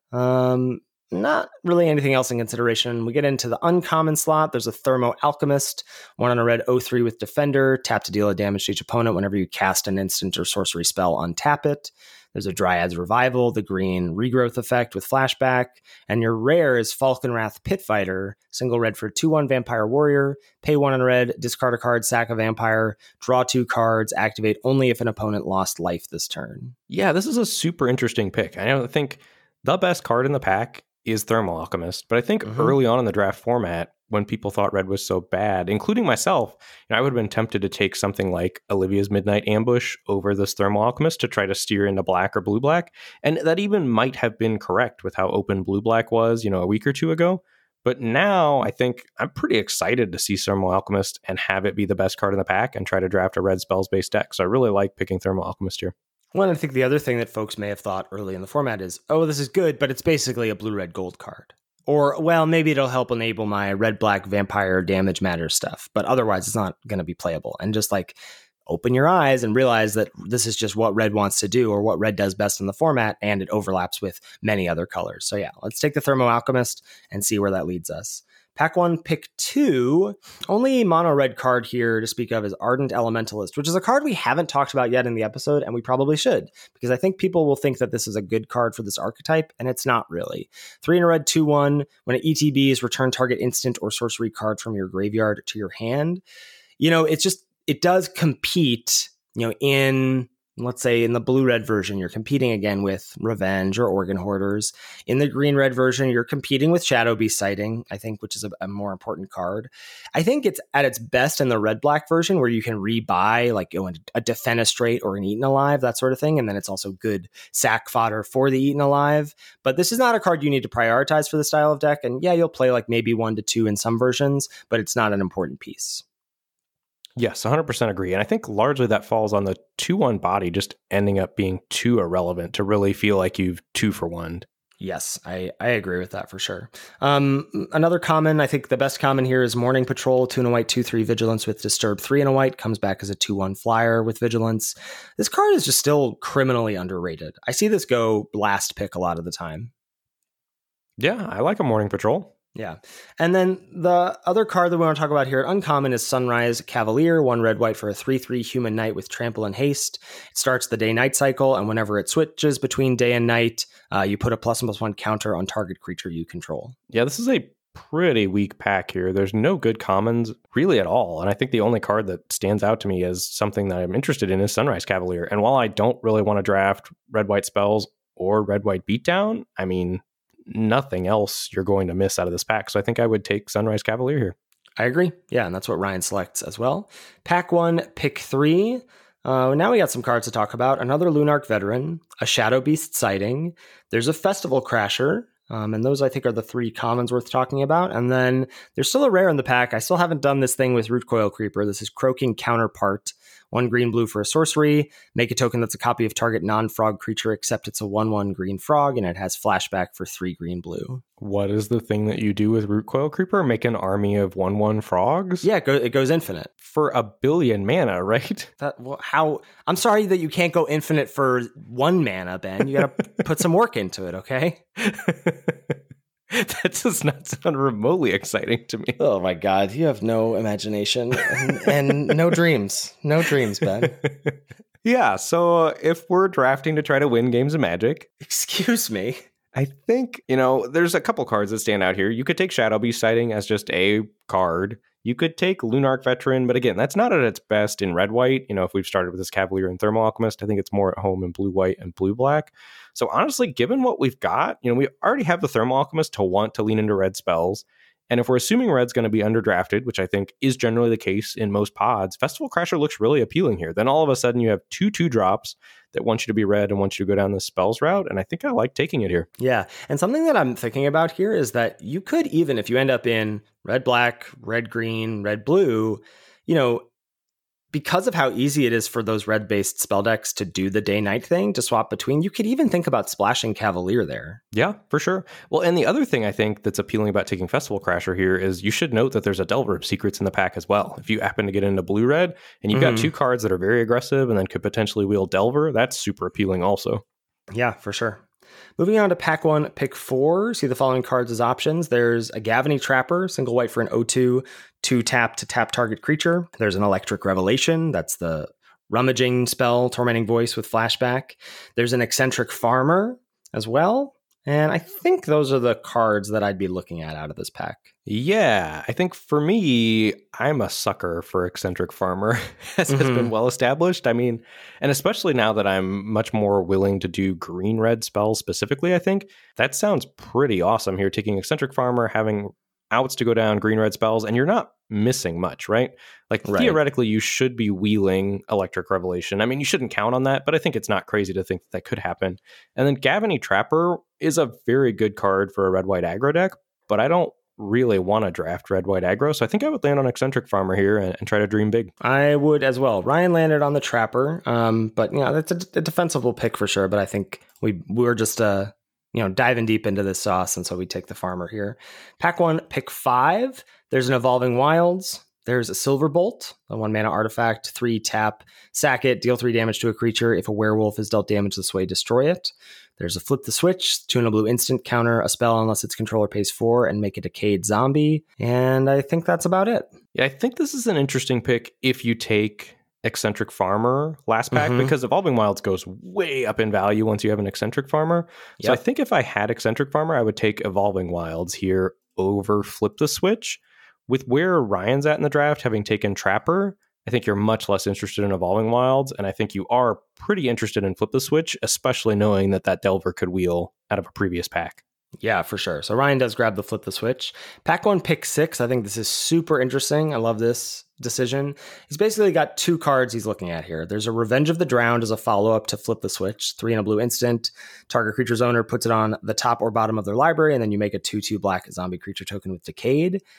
Um, not really anything else in consideration. We get into the uncommon slot. There's a Thermo Alchemist, one on a red oh three with Defender, tap to deal a damage to each opponent whenever you cast an instant or sorcery spell, untap it. There's a Dryad's Revival, the green regrowth effect with flashback, and your rare is Falkenrath Pitfighter, single red for two one Vampire Warrior, pay one on red, discard a card, sack a vampire, draw two cards, activate only if an opponent lost life this turn. Yeah, this is a super interesting pick. I don't think the best card in the pack is Thermal Alchemist, but I think mm-hmm. early on in the draft format, when people thought red was so bad, including myself, you know, I would have been tempted to take something like Olivia's Midnight Ambush over this Thermal Alchemist to try to steer into black or blue-black, and that even might have been correct with how open blue-black was, you know, a week or two ago. But now I think I'm pretty excited to see Thermal Alchemist and have it be the best card in the pack and try to draft a red spells-based deck. So I really like picking Thermal Alchemist here. Well, I think the other thing that folks may have thought early in the format is, oh, this is good, but it's basically a blue-red-gold card. Or, well, maybe it'll help enable my red-black vampire damage matter stuff, but otherwise it's not going to be playable. And just like open your eyes and realize that this is just what red wants to do or what red does best in the format, and it overlaps with many other colors. So yeah, let's take the Thermo Alchemist and see where that leads us. Pack one, pick two. Only mono red card here to speak of is Ardent Elementalist, which is a card we haven't talked about yet in the episode, and we probably should, because I think people will think that this is a good card for this archetype, and it's not really. Three in a red, two one. When it E T Bs, return target instant or sorcery card from your graveyard to your hand. You know, it's just, it does compete, you know, in... Let's say in the blue-red version, you're competing again with Revenge or Organ Hoarders. In the green-red version, you're competing with Shadow Beast Sighting, I think, which is a, a more important card. I think it's at its best in the red-black version where you can rebuy like you know, a Defenestrate or an Eaten Alive, that sort of thing. And then it's also good sack fodder for the Eaten Alive. But this is not a card you need to prioritize for the style of deck. And yeah, you'll play like maybe one to two in some versions, but it's not an important piece. Yes, one hundred percent agree. And I think largely that falls on the two one body just ending up being too irrelevant to really feel like you've two for one. Yes, I, I agree with that for sure. Um, another common, I think the best common here is Morning Patrol, two and a white, two three Vigilance with Disturb, three and a white, comes back as a two one flyer with Vigilance. This card is just still criminally underrated. I see this go last pick a lot of the time. Yeah, I like a Morning Patrol. Yeah. And then the other card that we want to talk about here at Uncommon is Sunrise Cavalier, one red white for a three three human knight with Trample and Haste. It starts the day-night cycle, and whenever it switches between day and night, uh, you put a plus and plus one counter on target creature you control. Yeah, this is a pretty weak pack here. There's no good commons really at all. And I think the only card that stands out to me as something that I'm interested in is Sunrise Cavalier. And while I don't really want to draft red-white spells or red-white beatdown, I mean, nothing else you're going to miss out of this pack. So I think I would take Sunrise Cavalier here. I agree. Yeah, and that's what Ryan selects as well. Pack one, pick three. Uh, now we got some cards to talk about. Another Lunarch Veteran, a Shadow Beast Sighting. There's a Festival Crasher. Um, and those, I think, are the three commons worth talking about. And then there's still a rare in the pack. I still haven't done this thing with Root Coil Creeper. This is Croaking Counterpart. One green blue for a sorcery. Make a token that's a copy of target non-frog creature, except it's a one one green frog, and it has flashback for three green blue. What is the thing that you do with Root Coil Creeper? Make an army of one one frogs? Yeah, it, go, it goes infinite. For a billion mana, right? That well, how? I'm sorry that you can't go infinite for one mana, Ben. You gotta put some work into it, okay? That does not sound remotely exciting to me. Oh my God, you have no imagination and, and no dreams. No dreams, Ben. Yeah, so uh, if we're drafting to try to win games of Magic... Excuse me. I think, you know, there's a couple cards that stand out here. You could take Shadow Beast Sighting as just a card. You could take Lunarch Veteran, but again, that's not at its best in red-white. You know, if we've started with this Cavalier and Thermal Alchemist, I think it's more at home in blue-white and blue-black. So honestly, given what we've got, you know, we already have the Thermal Alchemist to want to lean into red spells. And if we're assuming red's going to be underdrafted, which I think is generally the case in most pods, Festival Crasher looks really appealing here. Then all of a sudden you have two two drops that want you to be red and want you to go down the spells route. And I think I like taking it here. Yeah. And something that I'm thinking about here is that you could, even if you end up in red, black, red, green, red, blue, you know, because of how easy it is for those red-based spell decks to do the day-night thing, to swap between, you could even think about splashing Cavalier there. Yeah, for sure. Well, and the other thing I think that's appealing about taking Festival Crasher here is you should note that there's a Delver of Secrets in the pack as well. If you happen to get into blue-red and you've mm-hmm. got two cards that are very aggressive and then could potentially wield Delver, that's super appealing also. Yeah, for sure. Moving on to pack one, pick four. See the following cards as options. There's a Gavany Trapper, single white for an oh two, two tap to tap target creature. There's an Electric Revelation. That's the rummaging spell, Tormenting Voice with flashback. There's an Eccentric Farmer as well. And I think those are the cards that I'd be looking at out of this pack. Yeah, I think for me, I'm a sucker for Eccentric Farmer, as mm-hmm. has been well established. I mean, and especially now that I'm much more willing to do green-red spells specifically, I think that sounds pretty awesome here, taking Eccentric Farmer, having outs to go down green-red spells, and you're not missing much, right? Like, right. Theoretically, you should be wheeling Electric Revelation. I mean, you shouldn't count on that, but I think it's not crazy to think that, that could happen. And then Gavany Trapper is a very good card for a red-white aggro deck, but I don't really want to draft red-white aggro, so I think I would land on Eccentric Farmer here and, and try to dream big. I would as well. Ryan landed on the Trapper, um, but, you know, that's a, a defensible pick for sure, but I think we, we were just... Uh, you know, diving deep into this sauce, and so we take the Farmer here. Pack one, pick five. There's an Evolving Wilds. There's a Silverbolt, a one mana artifact, three tap, sack it, deal three damage to a creature. If a werewolf is dealt damage this way, destroy it. There's a Flip the Switch, two and a blue instant, counter a spell unless its controller pays four, and make a Decayed Zombie. And I think that's about it. Yeah, I think this is an interesting pick if you take Eccentric Farmer last pack, mm-hmm. because Evolving Wilds goes way up in value once you have an Eccentric Farmer. So yep. I think if I had Eccentric Farmer, I would take Evolving Wilds here over Flip the Switch. With where Ryan's at in the draft, having taken Trapper, I think you're much less interested in Evolving Wilds, and I think you are pretty interested in Flip the Switch, especially knowing that that Delver could wheel out of a previous pack. Yeah, for sure. So Ryan does grab the Flip the Switch. Pack one, pick six. I think this is super interesting. I love this decision. He's basically got two cards he's looking at here. There's a Revenge of the Drowned as a follow-up to Flip the Switch. Three and a blue instant. Target creature's owner puts it on the top or bottom of their library, and then you make a two two black zombie creature token with Decayed.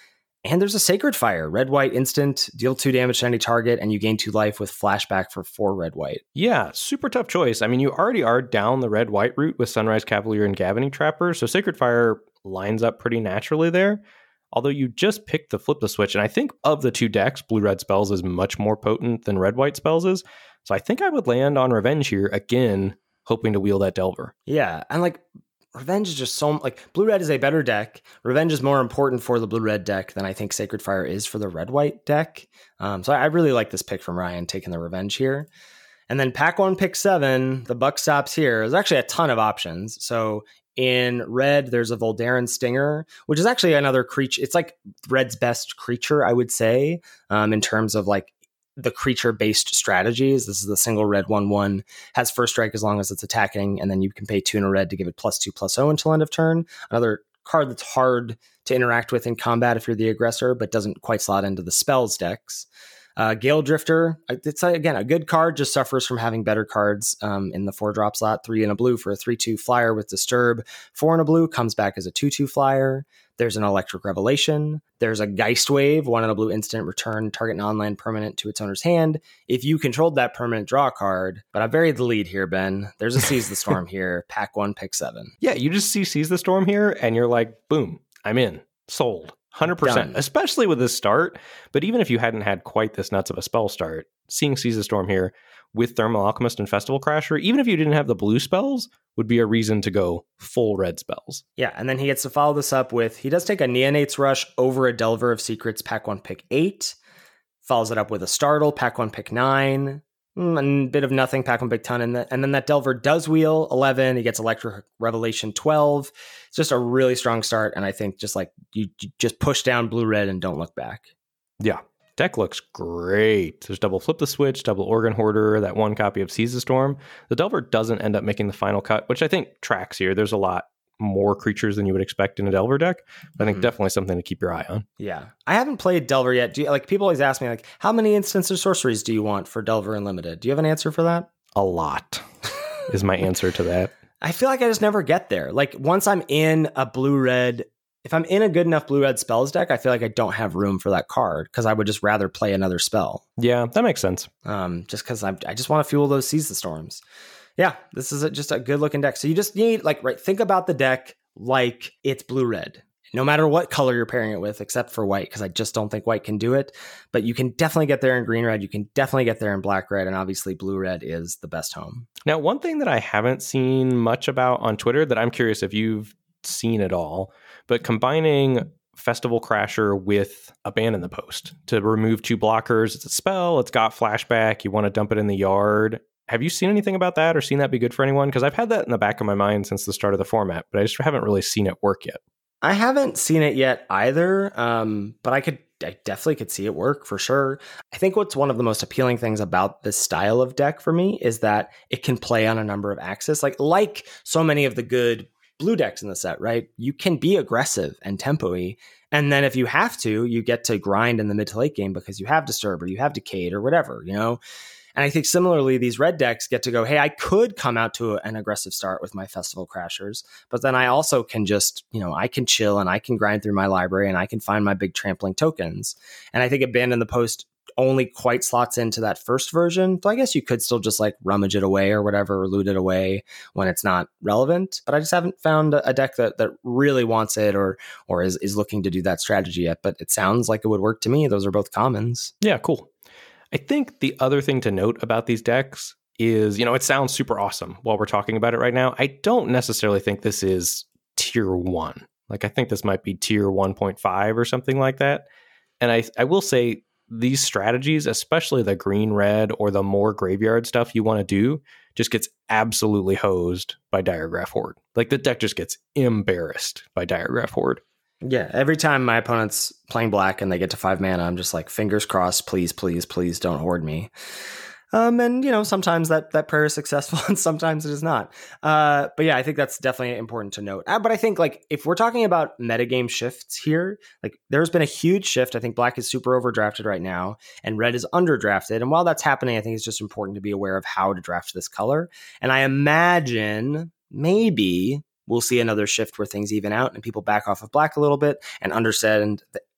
And there's a Sacred Fire, red, white, instant, deal two damage to any target, and you gain two life with flashback for four red, white. Yeah, super tough choice. I mean, you already are down the red, white route with Sunrise Cavalier and Gavony Trapper, so Sacred Fire lines up pretty naturally there. Although you just picked the flip the switch, and I think of the two decks, blue-red spells is much more potent than red-white spells is. So I think I would land on Revenge here, again, hoping to wheel that Delver. Yeah, and like, Revenge is just so, like, blue-red is a better deck. Revenge is more important for the blue-red deck than I think Sacred Fire is for the red-white deck. Um, so I really like this pick from Ryan, taking the Revenge here. And then pack one, pick seven, the buck stops here. There's actually a ton of options. So in red, there's a Voldaren Stinger, which is actually another creature. It's like red's best creature, I would say, um, in terms of like the creature-based strategies. This is the single red one one, has first strike as long as it's attacking, and then you can pay two in a red to give it plus two, plus oh until end of turn. Another card that's hard to interact with in combat if you're the aggressor, but doesn't quite slot into the spells decks. Uh, Gale Drifter, it's, again, a good card, just suffers from having better cards um, in the four-drop slot. Three in a blue for a three two flyer with Disturb. Four in a blue comes back as a two two flyer. There's an Electric Revelation. There's a Geist Wave, one in a blue instant, return target non-land permanent to its owner's hand. If you controlled that permanent, draw a card. But I buried the lead here, Ben. There's a Seize the Storm here. Pack one, pick seven. Yeah, you just see Seize the Storm here, and you're like, boom, I'm in. Sold. one hundred percent, Done. Especially with this start. But even if you hadn't had quite this nuts of a spell start, seeing Seize the Storm here with Thermal Alchemist and Festival Crasher, even if you didn't have the blue spells, would be a reason to go full red spells. Yeah, and then he gets to follow this up with, he does take a Neonate's Rush over a Delver of Secrets, pack one, pick eight. Follows it up with a Startle, pack one, pick nine. Mm, a bit of nothing, pack one, pick ten. And, the, and then that Delver does wheel eleven. He gets Electric Revelation twelve. It's just a really strong start. And I think just like you, you just push down blue-red and don't look back. Yeah. Deck looks great. There's double Flip the Switch, double Organ Hoarder, that one copy of Seize the Storm. The Delver doesn't end up making the final cut, which I think tracks here. There's a lot more creatures than you would expect in a Delver deck. But I think mm-hmm. definitely something to keep your eye on. Yeah. I haven't played Delver yet. Do you, like people always ask me, like, how many instants of sorceries do you want for Delver Unlimited? Do you have an answer for that? A lot is my answer to that. I feel like I just never get there. Like once I'm in a blue-red, if I'm in a good enough blue-red spells deck, I feel like I don't have room for that card because I would just rather play another spell. Yeah, that makes sense. Um, just because I I just want to fuel those Seize the Storms. Yeah, this is a, just a good looking deck. So you just need like right. Think about the deck like it's blue-red. No matter what color you're pairing it with, except for white, because I just don't think white can do it. But you can definitely get there in green-red. You can definitely get there in black-red. And obviously blue-red is the best home. Now, one thing that I haven't seen much about on Twitter that I'm curious if you've seen it all, but combining Festival Crasher with Abandon the Post to remove two blockers. It's a spell. It's got flashback. You want to dump it in the yard. Have you seen anything about that or seen that be good for anyone? Because I've had that in the back of my mind since the start of the format, but I just haven't really seen it work yet. I haven't seen it yet either, um, but I could, I definitely could see it work for sure. I think what's one of the most appealing things about this style of deck for me is that it can play on a number of axes, like like so many of the good blue decks in the set, right? You can be aggressive and tempo-y, and then if you have to, you get to grind in the mid to late game because you have Disturb or you have Decayed or whatever, you know? And I think similarly, these red decks get to go, hey, I could come out to a, an aggressive start with my Festival Crashers, but then I also can just, you know, I can chill and I can grind through my library and I can find my big trampling tokens. And I think Abandon the Post only quite slots into that first version. So I guess you could still just like rummage it away or whatever, or loot it away when it's not relevant. But I just haven't found a deck that that really wants it or or is, is looking to do that strategy yet. But it sounds like it would work to me. Those are both commons. Yeah, cool. I think the other thing to note about these decks is, you know, it sounds super awesome while we're talking about it right now. I don't necessarily think this is tier one. Like, I think this might be tier one point five or something like that. And I, I will say these strategies, especially the green, red, or the more graveyard stuff you want to do, just gets absolutely hosed by Diregraph Horde. Like, the deck just gets embarrassed by Diregraph Horde. Yeah, every time my opponent's playing black and they get to five mana, I'm just like, fingers crossed, please, please, please don't hoard me. Um, and, you know, sometimes that, that prayer is successful and sometimes it is not. Uh, but yeah, I think that's definitely important to note. Uh, but I think, like, if we're talking about metagame shifts here, like, there's been a huge shift. I think black is super overdrafted right now and red is underdrafted. And while that's happening, I think it's just important to be aware of how to draft this color. And I imagine maybe we'll see another shift where things even out and people back off of black a little bit and understand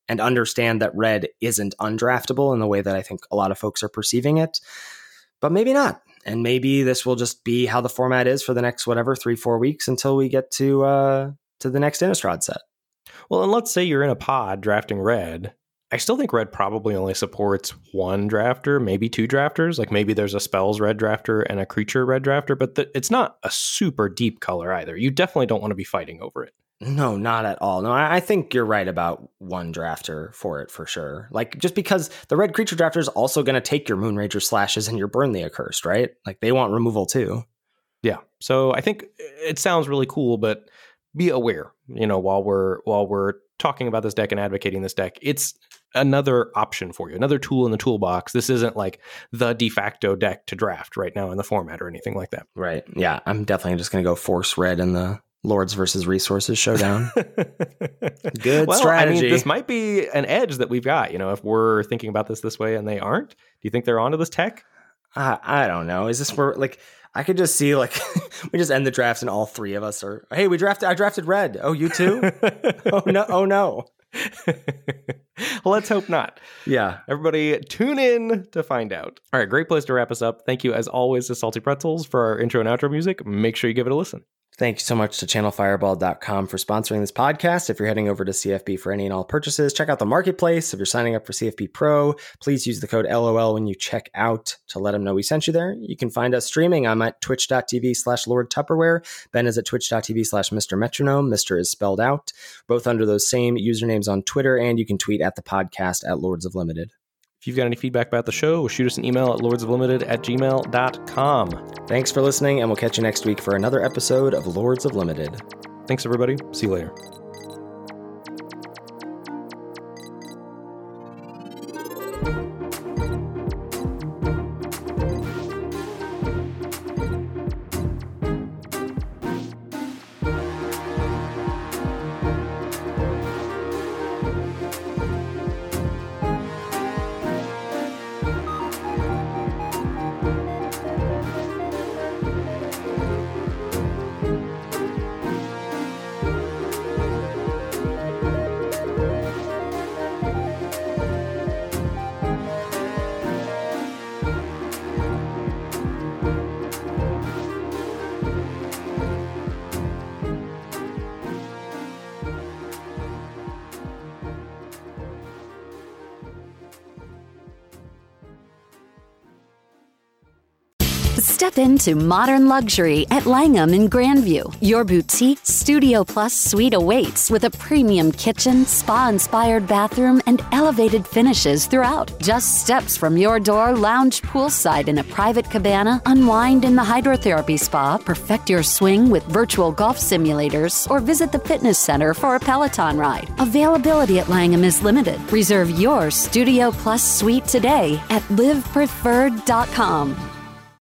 and understand that red isn't undraftable in the way that I think a lot of folks are perceiving it. But maybe not. And maybe this will just be how the format is for the next, whatever, three, four weeks until we get to uh, to the next Innistrad set. Well, and let's say you're in a pod drafting red. I still think red probably only supports one drafter, maybe two drafters. Like maybe there's a spells red drafter and a creature red drafter, but the, it's not a super deep color either. You definitely don't want to be fighting over it. No, not at all. No, I, I think you're right about one drafter for it for sure. Like just because the red creature drafter is also going to take your Moonrager Slashes and your Burn the Accursed, right? Like they want removal too. Yeah. So I think it sounds really cool, but be aware, you know, while we're while we're talking about this deck and advocating this deck, it's another option for you, another tool in the toolbox. This isn't like the de facto deck to draft right now in the format or anything like that. Right. Yeah. I'm definitely just going to go force red in the Lords versus Resources showdown. Good well, strategy. I mean, this might be an edge that we've got, you know, if we're thinking about this this way and they aren't. Do you think they're onto this tech? Uh, I don't know. Is this where, like, I could just see, like, we just end the draft and all three of us are, hey, we drafted, I drafted red. Oh, you too? oh, no. Oh, no. Well, let's hope not. Yeah. Everybody tune in to find out. All right. Great place to wrap us up. Thank you, as always, to Salty Pretzels for our intro and outro music. Make sure you give it a listen. Thank you so much to channel fireball dot com for sponsoring this podcast. If you're heading over to C F B for any and all purchases, check out the marketplace. If you're signing up for C F B Pro, please use the code L O L when you check out to let them know we sent you there. You can find us streaming. I'm at twitch.tv slash Lord Tupperware. Ben is at twitch.tv slash Mr. Metronome. Mister is spelled out, both under those same usernames on Twitter, and you can tweet at the podcast at Lords of Limited. If you've got any feedback about the show, shoot us an email at lordsoflimited at gmail dot com. Thanks for listening, and we'll catch you next week for another episode of Lords of Limited. Thanks, everybody. See you later. Step into modern luxury at Langham in Grandview. Your boutique Studio Plus suite awaits with a premium kitchen, spa-inspired bathroom, and elevated finishes throughout. Just steps from your door, lounge poolside in a private cabana, unwind in the hydrotherapy spa, perfect your swing with virtual golf simulators, or visit the fitness center for a Peloton ride. Availability at Langham is limited. Reserve your Studio Plus suite today at live preferred dot com.